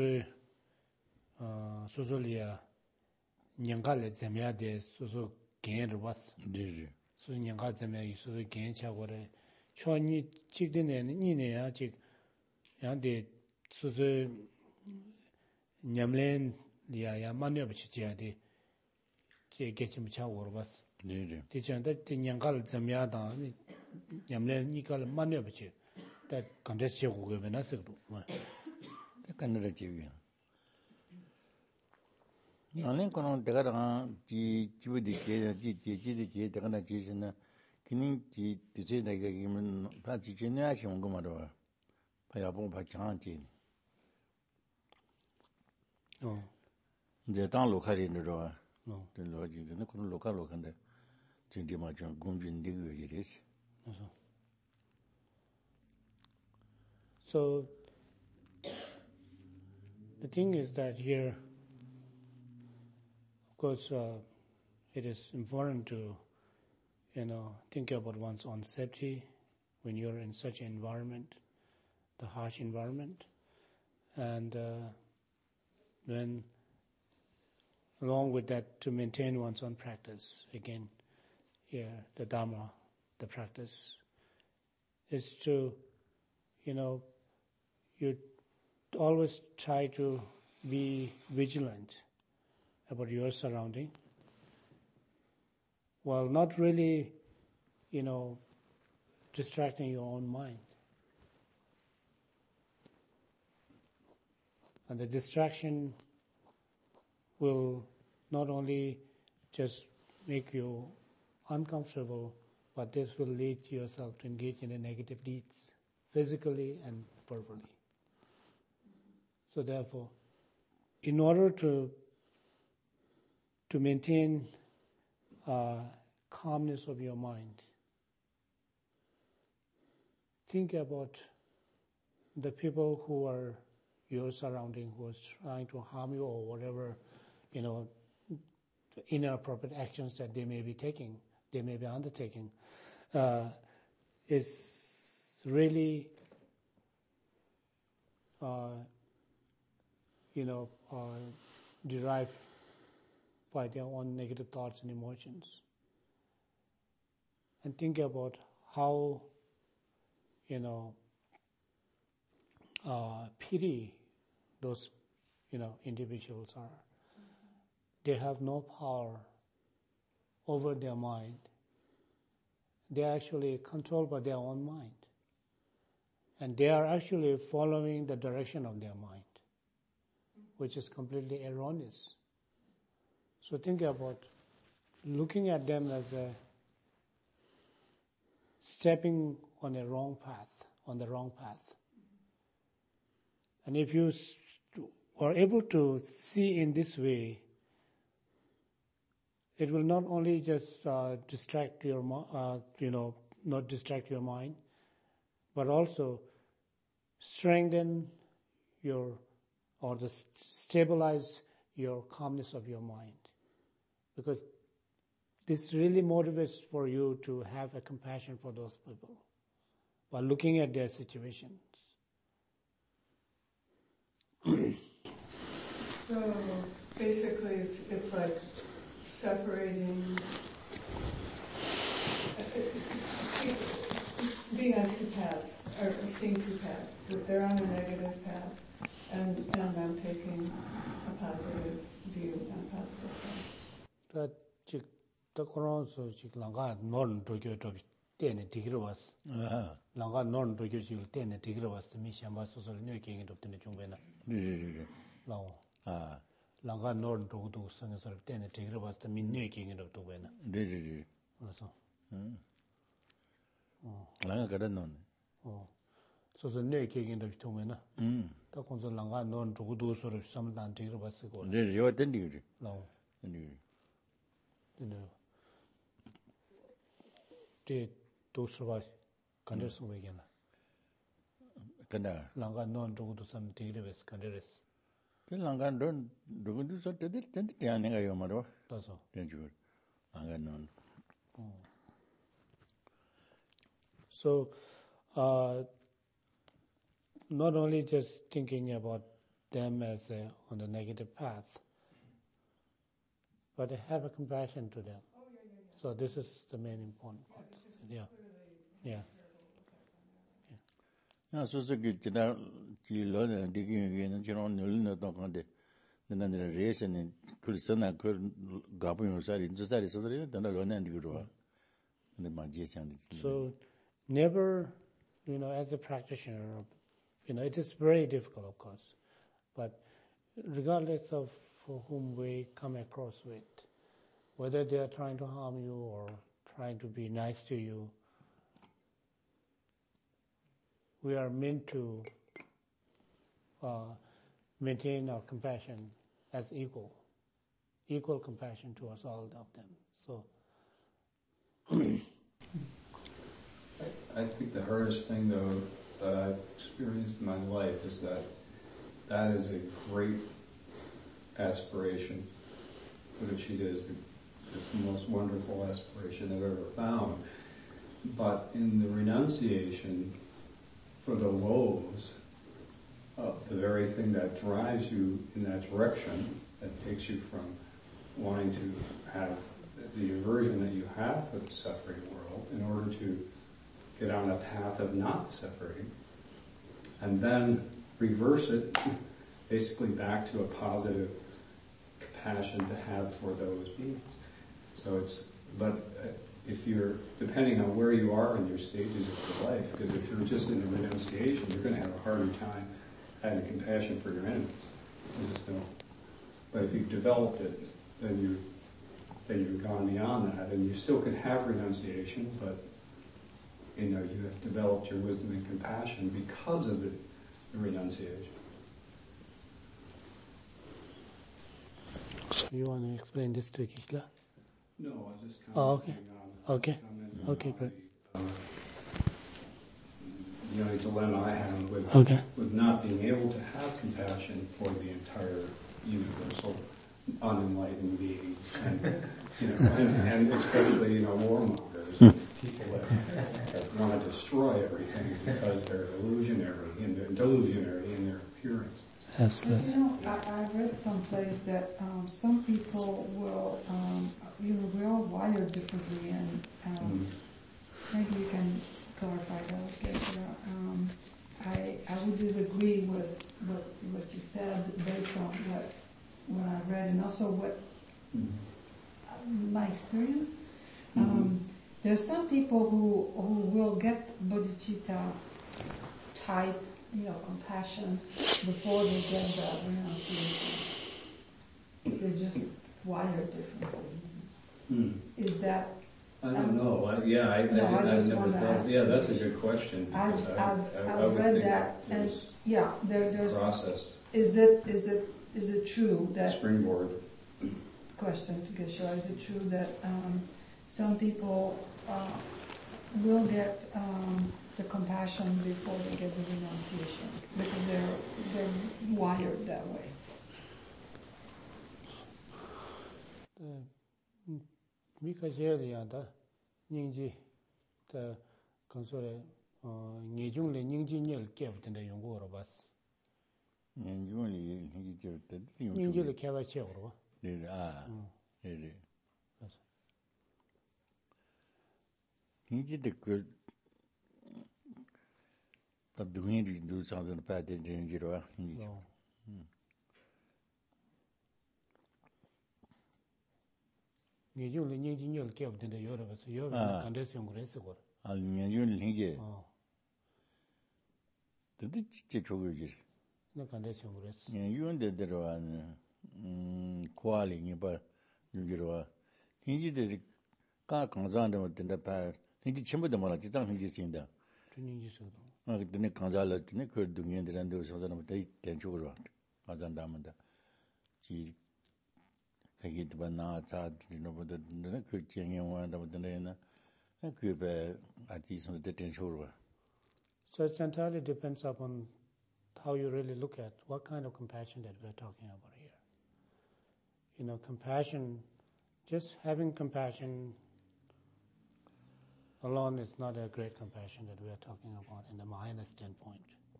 Speaker 3: Suzulia Nyankale Zemia de Suzu Gain was. So Nyankazeme, Suzu Gain Chaware. Choni Chikdin and Nina Chik Yandi Suzu Nyamlen, the Manuabichia de Getchim Chawar was. Teacher that the Yankal Zamiada Yamlen Nikal Manuabichi that contest you given us.
Speaker 2: The Canada TV. None can take the G, the Canada Kinin to say like a human Pachichiniation Gomado. Payabon Pachanti.
Speaker 3: Oh,
Speaker 2: the town local in the door.
Speaker 3: no.
Speaker 2: The logic, the local and the Tindimajan Gumbin Digger it is.
Speaker 3: So the thing is that here, of course, it is important to, think about one's own safety when you're in such an environment, the harsh environment, and then along with that to maintain one's own practice. Again, here the Dharma, the practice, is to, you always try to be vigilant about your surrounding, while not really, distracting your own mind. And the distraction will not only just make you uncomfortable, but this will lead yourself to engage in the negative deeds, physically and verbally. So therefore, in order to maintain calmness of your mind, think about the people who are your surrounding, who is trying to harm you or whatever, inappropriate actions that they may be taking, they may be undertaking, is really, derived by their own negative thoughts and emotions. And think about how, pity those, individuals are. They have no power over their mind. They are actually controlled by their own mind. And they are actually following the direction of their mind, which is completely erroneous. So think about looking at them as stepping on the wrong path. And if you are able to see in this way, it will not only just distract your, not distract your mind, but also strengthen stabilize your calmness of your mind. Because this really motivates for you to have a compassion for those people by looking at their situations.
Speaker 7: So basically it's like separating, being on two paths, or seeing two paths. They're on a negative path, and I'm taking a positive view and a positive path.
Speaker 3: That the Quran so langa non Tokyo to ten tigros. Langa non Tokyo chil ten tigros the mishamba so new king of the Chumbena. Long. Langa non to do some sort of ten tigros the new king of Tobena. Also.
Speaker 2: Langa got none.
Speaker 3: Oh. So the new king of Tomena. The Consul Langa non to do sort of some land tigros go.
Speaker 2: You attended.
Speaker 3: Long. They do survive. Candace Wagana.
Speaker 2: Canada.
Speaker 3: Langa non to some tigres, Candace.
Speaker 2: langan don do so te tiane ga yo maro.
Speaker 3: That's all.
Speaker 2: Denju. Langan non.
Speaker 3: So, not only just thinking about them as on the negative path, but have a compassion to them. So this is the main important part. Yeah.
Speaker 2: Na so ki jida ki lo de digi ne jino nul ne to kan de na ne re se ne kursana kur ga bu yo sa rin sa ri so de na lo ne ndi ro. Ne ma je xiang de.
Speaker 3: So never, as a practitioner, it is very difficult, of course, but regardless of whom we come across with, whether they are trying to harm you or trying to be nice to you, we are meant to maintain our compassion as equal compassion towards all of them. So
Speaker 4: I think the hardest thing, though, that I've experienced in my life is that is a great aspiration. Bodhicitta is the most wonderful aspiration I've ever found. But in the renunciation, for the lows of the very thing that drives you in that direction, that takes you from wanting to have the aversion that you have for the suffering world in order to get on a path of not separating, and then reverse it basically back to a positive compassion to have for those beings. So if you're, depending on where you are in your stages of your life, because if you're just in the renunciation, you're going to have a harder time having compassion for your enemies. You just know. But if you've developed it, then you've gone beyond that, and you still can have renunciation, but you have developed your wisdom and compassion because of the renunciation.
Speaker 3: So you want to explain this to Kishla?
Speaker 4: No, I was just
Speaker 3: okay.
Speaker 4: commenting
Speaker 3: Okay, great.
Speaker 4: The only dilemma I have with not being able to have compassion for the entire universal unenlightened beings, and especially warmongers, people that want to destroy everything because they're delusionary in their appearance.
Speaker 3: Absolutely.
Speaker 5: I read someplace that some people will, we're all wired differently, and maybe you can clarify that. I would disagree with what you said based on what I read, and also what my experience. There are some people who will get bodhicitta type, compassion before they get the renunciation. They're just wired differently. Is that?
Speaker 4: I don't know. I never thought. Yeah, that's a good question.
Speaker 5: I've read that, and there's
Speaker 4: process.
Speaker 5: Is it true that
Speaker 4: springboard?
Speaker 5: Question to Geshe-la, is it true that some people will get the compassion before they get the renunciation because they're wired that way?
Speaker 3: 미카젤이야다 닝지 다 건설에 녜중래 닝지니를 깨부던데 연구하러 봤어.
Speaker 2: 녜중래 닝지를
Speaker 3: 닝지를 개발체로 봐.
Speaker 2: 네. 네. 닝지도 그 답둥이를 누사는 빠데 닝지로 닝지.
Speaker 3: 녜중래 닝지니를 깨부던데 여러 가서 여러 간데서 연구를 했어 거.
Speaker 2: 녜중래 닝지. 근데 진짜 저거지.
Speaker 3: 나 간데서 연구를 했어.
Speaker 2: 녜중래 들어와는 고알이 봐 유기로와 닝지들 까 강자한테 된다 봐 닝지 전부도 몰라 지장 닝지 쓴다
Speaker 3: 닝지서도
Speaker 2: 그때 강자를 그 동년들한테 소자는 대 된쪽으로 와 맞한다면다 지 되게도 나 자들노보다 그 경영원한테 보다는 그배 아직 손에 된쪽으로 와.
Speaker 3: So it entirely depends upon how you really look at what kind of compassion that we're talking about here. Compassion, just having compassion alone is not a great compassion that we are talking about in the Mahayana standpoint.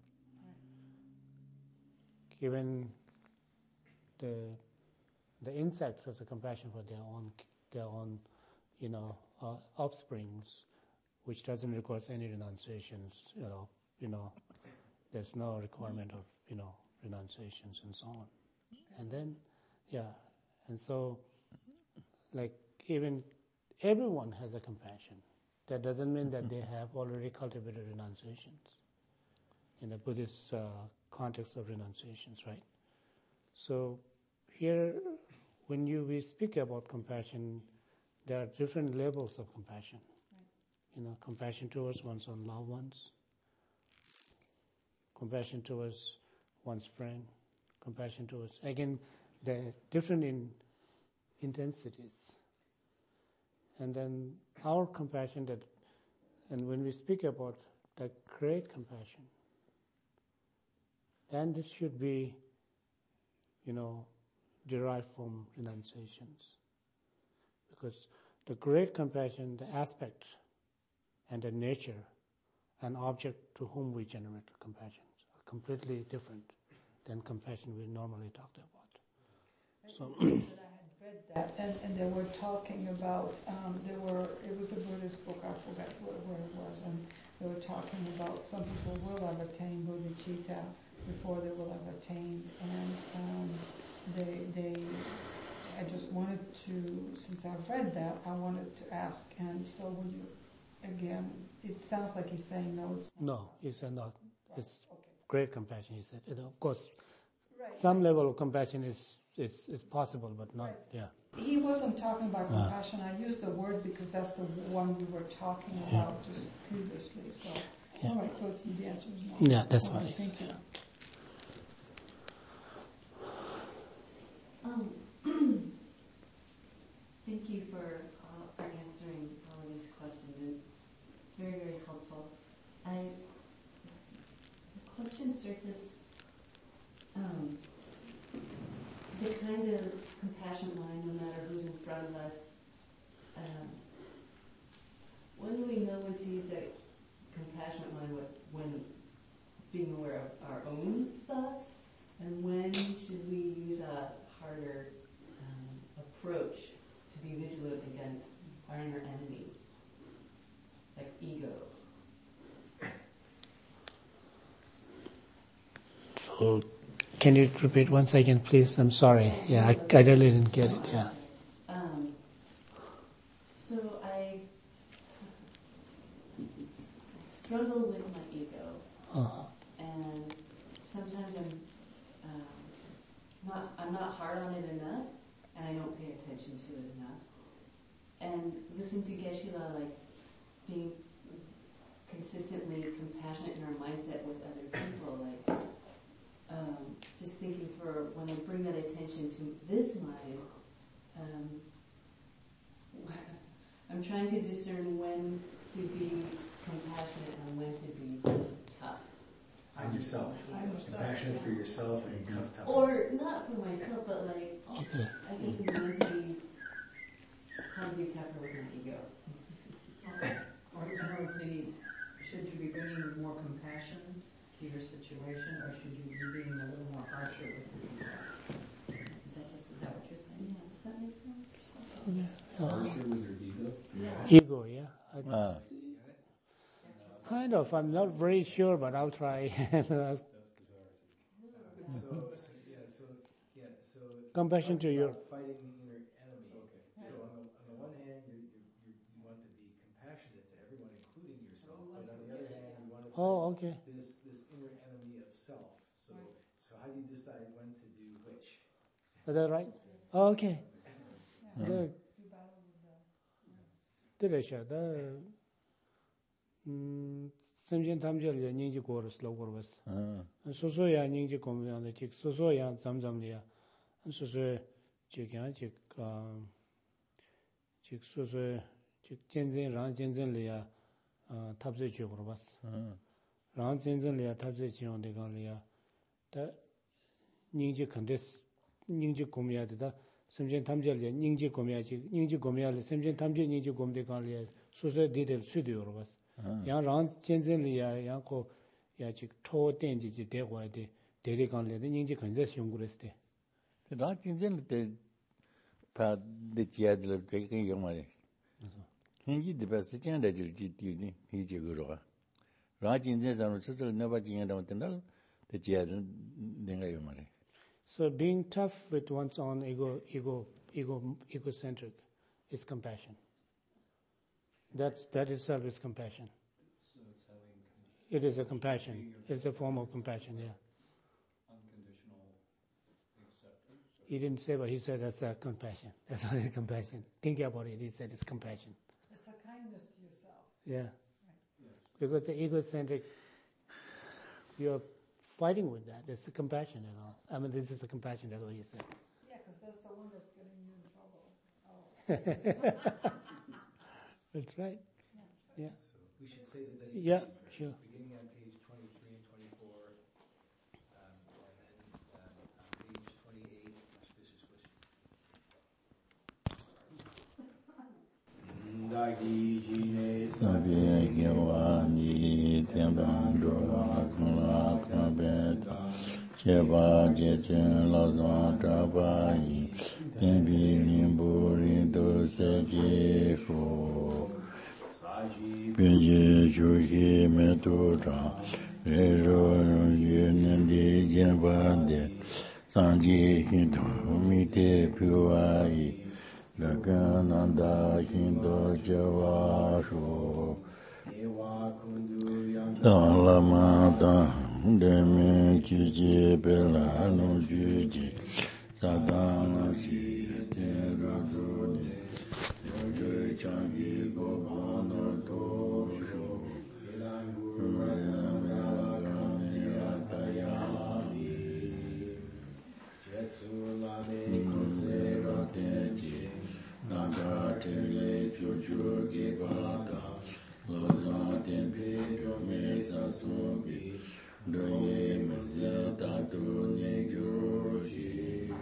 Speaker 3: Given the insects has a compassion for their own offsprings, which doesn't require any renunciations. There's no requirement of renunciations and so on. And then, and so, like even everyone has a compassion. That doesn't mean that they have already cultivated renunciations in the Buddhist context of renunciations, right? So here, when we speak about compassion, there are different levels of compassion. Right. Compassion towards one's own loved ones, compassion towards one's friend, compassion towards, again, they're different in intensities. And then our compassion and when we speak about the great compassion, then this should be, derived from renunciations. Because the great compassion, the aspect and the nature and object to whom we generate compassion are completely different than compassion we normally talked about. So
Speaker 5: I had read that, and they were talking about, it was a Buddhist book, I forgot where it was, and they were talking about some people will have attained bodhicitta before they will have attained, and I just wanted to, since I've read that, I wanted to ask, and so would you, again, it sounds like he's saying no, it's not.
Speaker 3: No, he said not.
Speaker 5: Right.
Speaker 3: It's great compassion, he said. Of course, some level of compassion is possible, but not,
Speaker 5: He wasn't talking about compassion. I used the word because that's the one we were talking about just previously. So, all right, so it's the answer is no.
Speaker 3: Yeah, that's what
Speaker 5: he said.
Speaker 3: Thank you.
Speaker 8: Thank you for answering all of these questions, and it's very, very helpful. The question surfaced, the kind of compassion line, no matter who's in front of us, when do we know when to use that compassionate line when being aware of our own thoughts, and when should we use a harder approach to be vigilant against our inner enemy, like ego?
Speaker 3: So, can you repeat once again, please? I'm sorry. Yeah, I really didn't get it. Yeah.
Speaker 8: So I struggle with my ego, and sometimes I'm not hard on it enough, and I don't pay attention to it enough. And listening to Geshe-la, like being consistently compassionate in our mindset with other people, like just thinking for when I bring that attention to this mind, I'm trying to discern when to be compassionate and when to be tough.
Speaker 1: On yourself. Compassionate for yourself and tough.
Speaker 8: Or not for myself, but like, I guess I'm going to be how to be tougher with my ego.
Speaker 9: Or in other words, maybe should you be bringing more compassion to your situation, or should you be being a little more harsher with your ego? Is that what you're saying?
Speaker 8: Yeah, does that make sense?
Speaker 4: Harsher with your ego?
Speaker 3: Ego, yeah. Kind of. I'm not very sure, but I'll try. Compassion to your.
Speaker 1: Fighting the inner enemy. Okay. So on the one hand, you want to be compassionate to everyone, including yourself, but on the other hand, you want to fight this inner enemy of self. So how do you decide when to do which?
Speaker 3: Is that right? Oh, okay. Diresha, Samjin Tamjal ya Ningji Chorus, low chorus. Soso ya Ningji Comion, the chick, Soso ya Zamzamlia, and Soso Chicken, Chick Soso Chick Jenzin, Ran Jenzin Lia, Tabze Chorus. Ran Jenzin Lia, Tabze Chion de Galia, 다 닝지 컨데스 닝지 고미야다 semjen tamjal ya ningji gomya le semjen tamje ningji gomde kan le susa didel sudiyor bas ya ran chenzen le ya ko ya chi cho denji ji de hwa de de kan le ningji kanza syongureste
Speaker 2: ran chenzen de pa de chia de ke ke yomare ningji de ba se chen de ji ti ni hi ji go ro ran chenzen sa no chzel na ba jin da de de chia de ga yomare.
Speaker 3: So being tough with one's own egocentric is compassion. That itself is compassion.
Speaker 4: So it's having
Speaker 3: It is a compassion. It's a form of compassion, yeah.
Speaker 4: unconditional acceptance.
Speaker 3: He didn't say, but he said that's a compassion. That's not compassion. Think about it. He said it's compassion.
Speaker 5: It's a kindness to yourself.
Speaker 3: Yeah.
Speaker 4: Yes.
Speaker 3: Because the egocentric, you're fighting with that. It's the compassion and all. I mean, this is the compassion, that's what he said.
Speaker 5: Yeah, because that's the one that's getting you in trouble. Oh.
Speaker 3: That's right. Yeah.
Speaker 1: So we should say the
Speaker 3: Yeah,
Speaker 1: dedication prayers,
Speaker 3: sure.
Speaker 1: beginning on page 23 and 24, and then on page 28, auspicious wishes. Dagi jine
Speaker 2: Sabye gewa ni tenban doa kula kabeta cheba jechen lazan tabai tenbi limbu rindo seji fu peje chuhi metuta rejo yunandi jenbande sanji hinto mite piwai Lakananda Hindu Javashu Dalamada Deme Chiji Belano Juji Sadana Si Terraduni Yojo Changi Gopana Toshu Nanda tele chuchu ki bata, loza tempe yome sasubi, doye meze tatu ne gyuruji.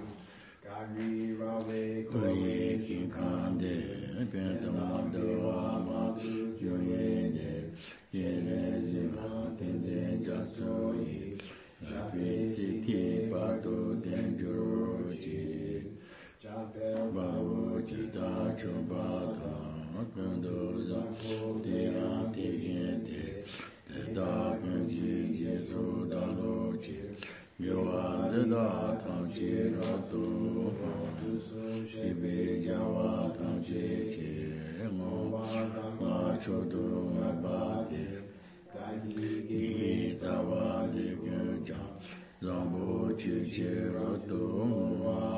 Speaker 2: Oye kinkande, pentamado ama, yoye ne, yene zima tenze jasoi, jape siti pato ten gyuruji. Babu Chita Chubata, Kandoza, Dea Tigente, Teta Kanji Jesu Dalochi, Yoa Deda Tanchi Ratu, Shibi Jawa Tanchi, Mo, Machudu Mabati, Gizawa Digunja, Zambu Chichi Ratu,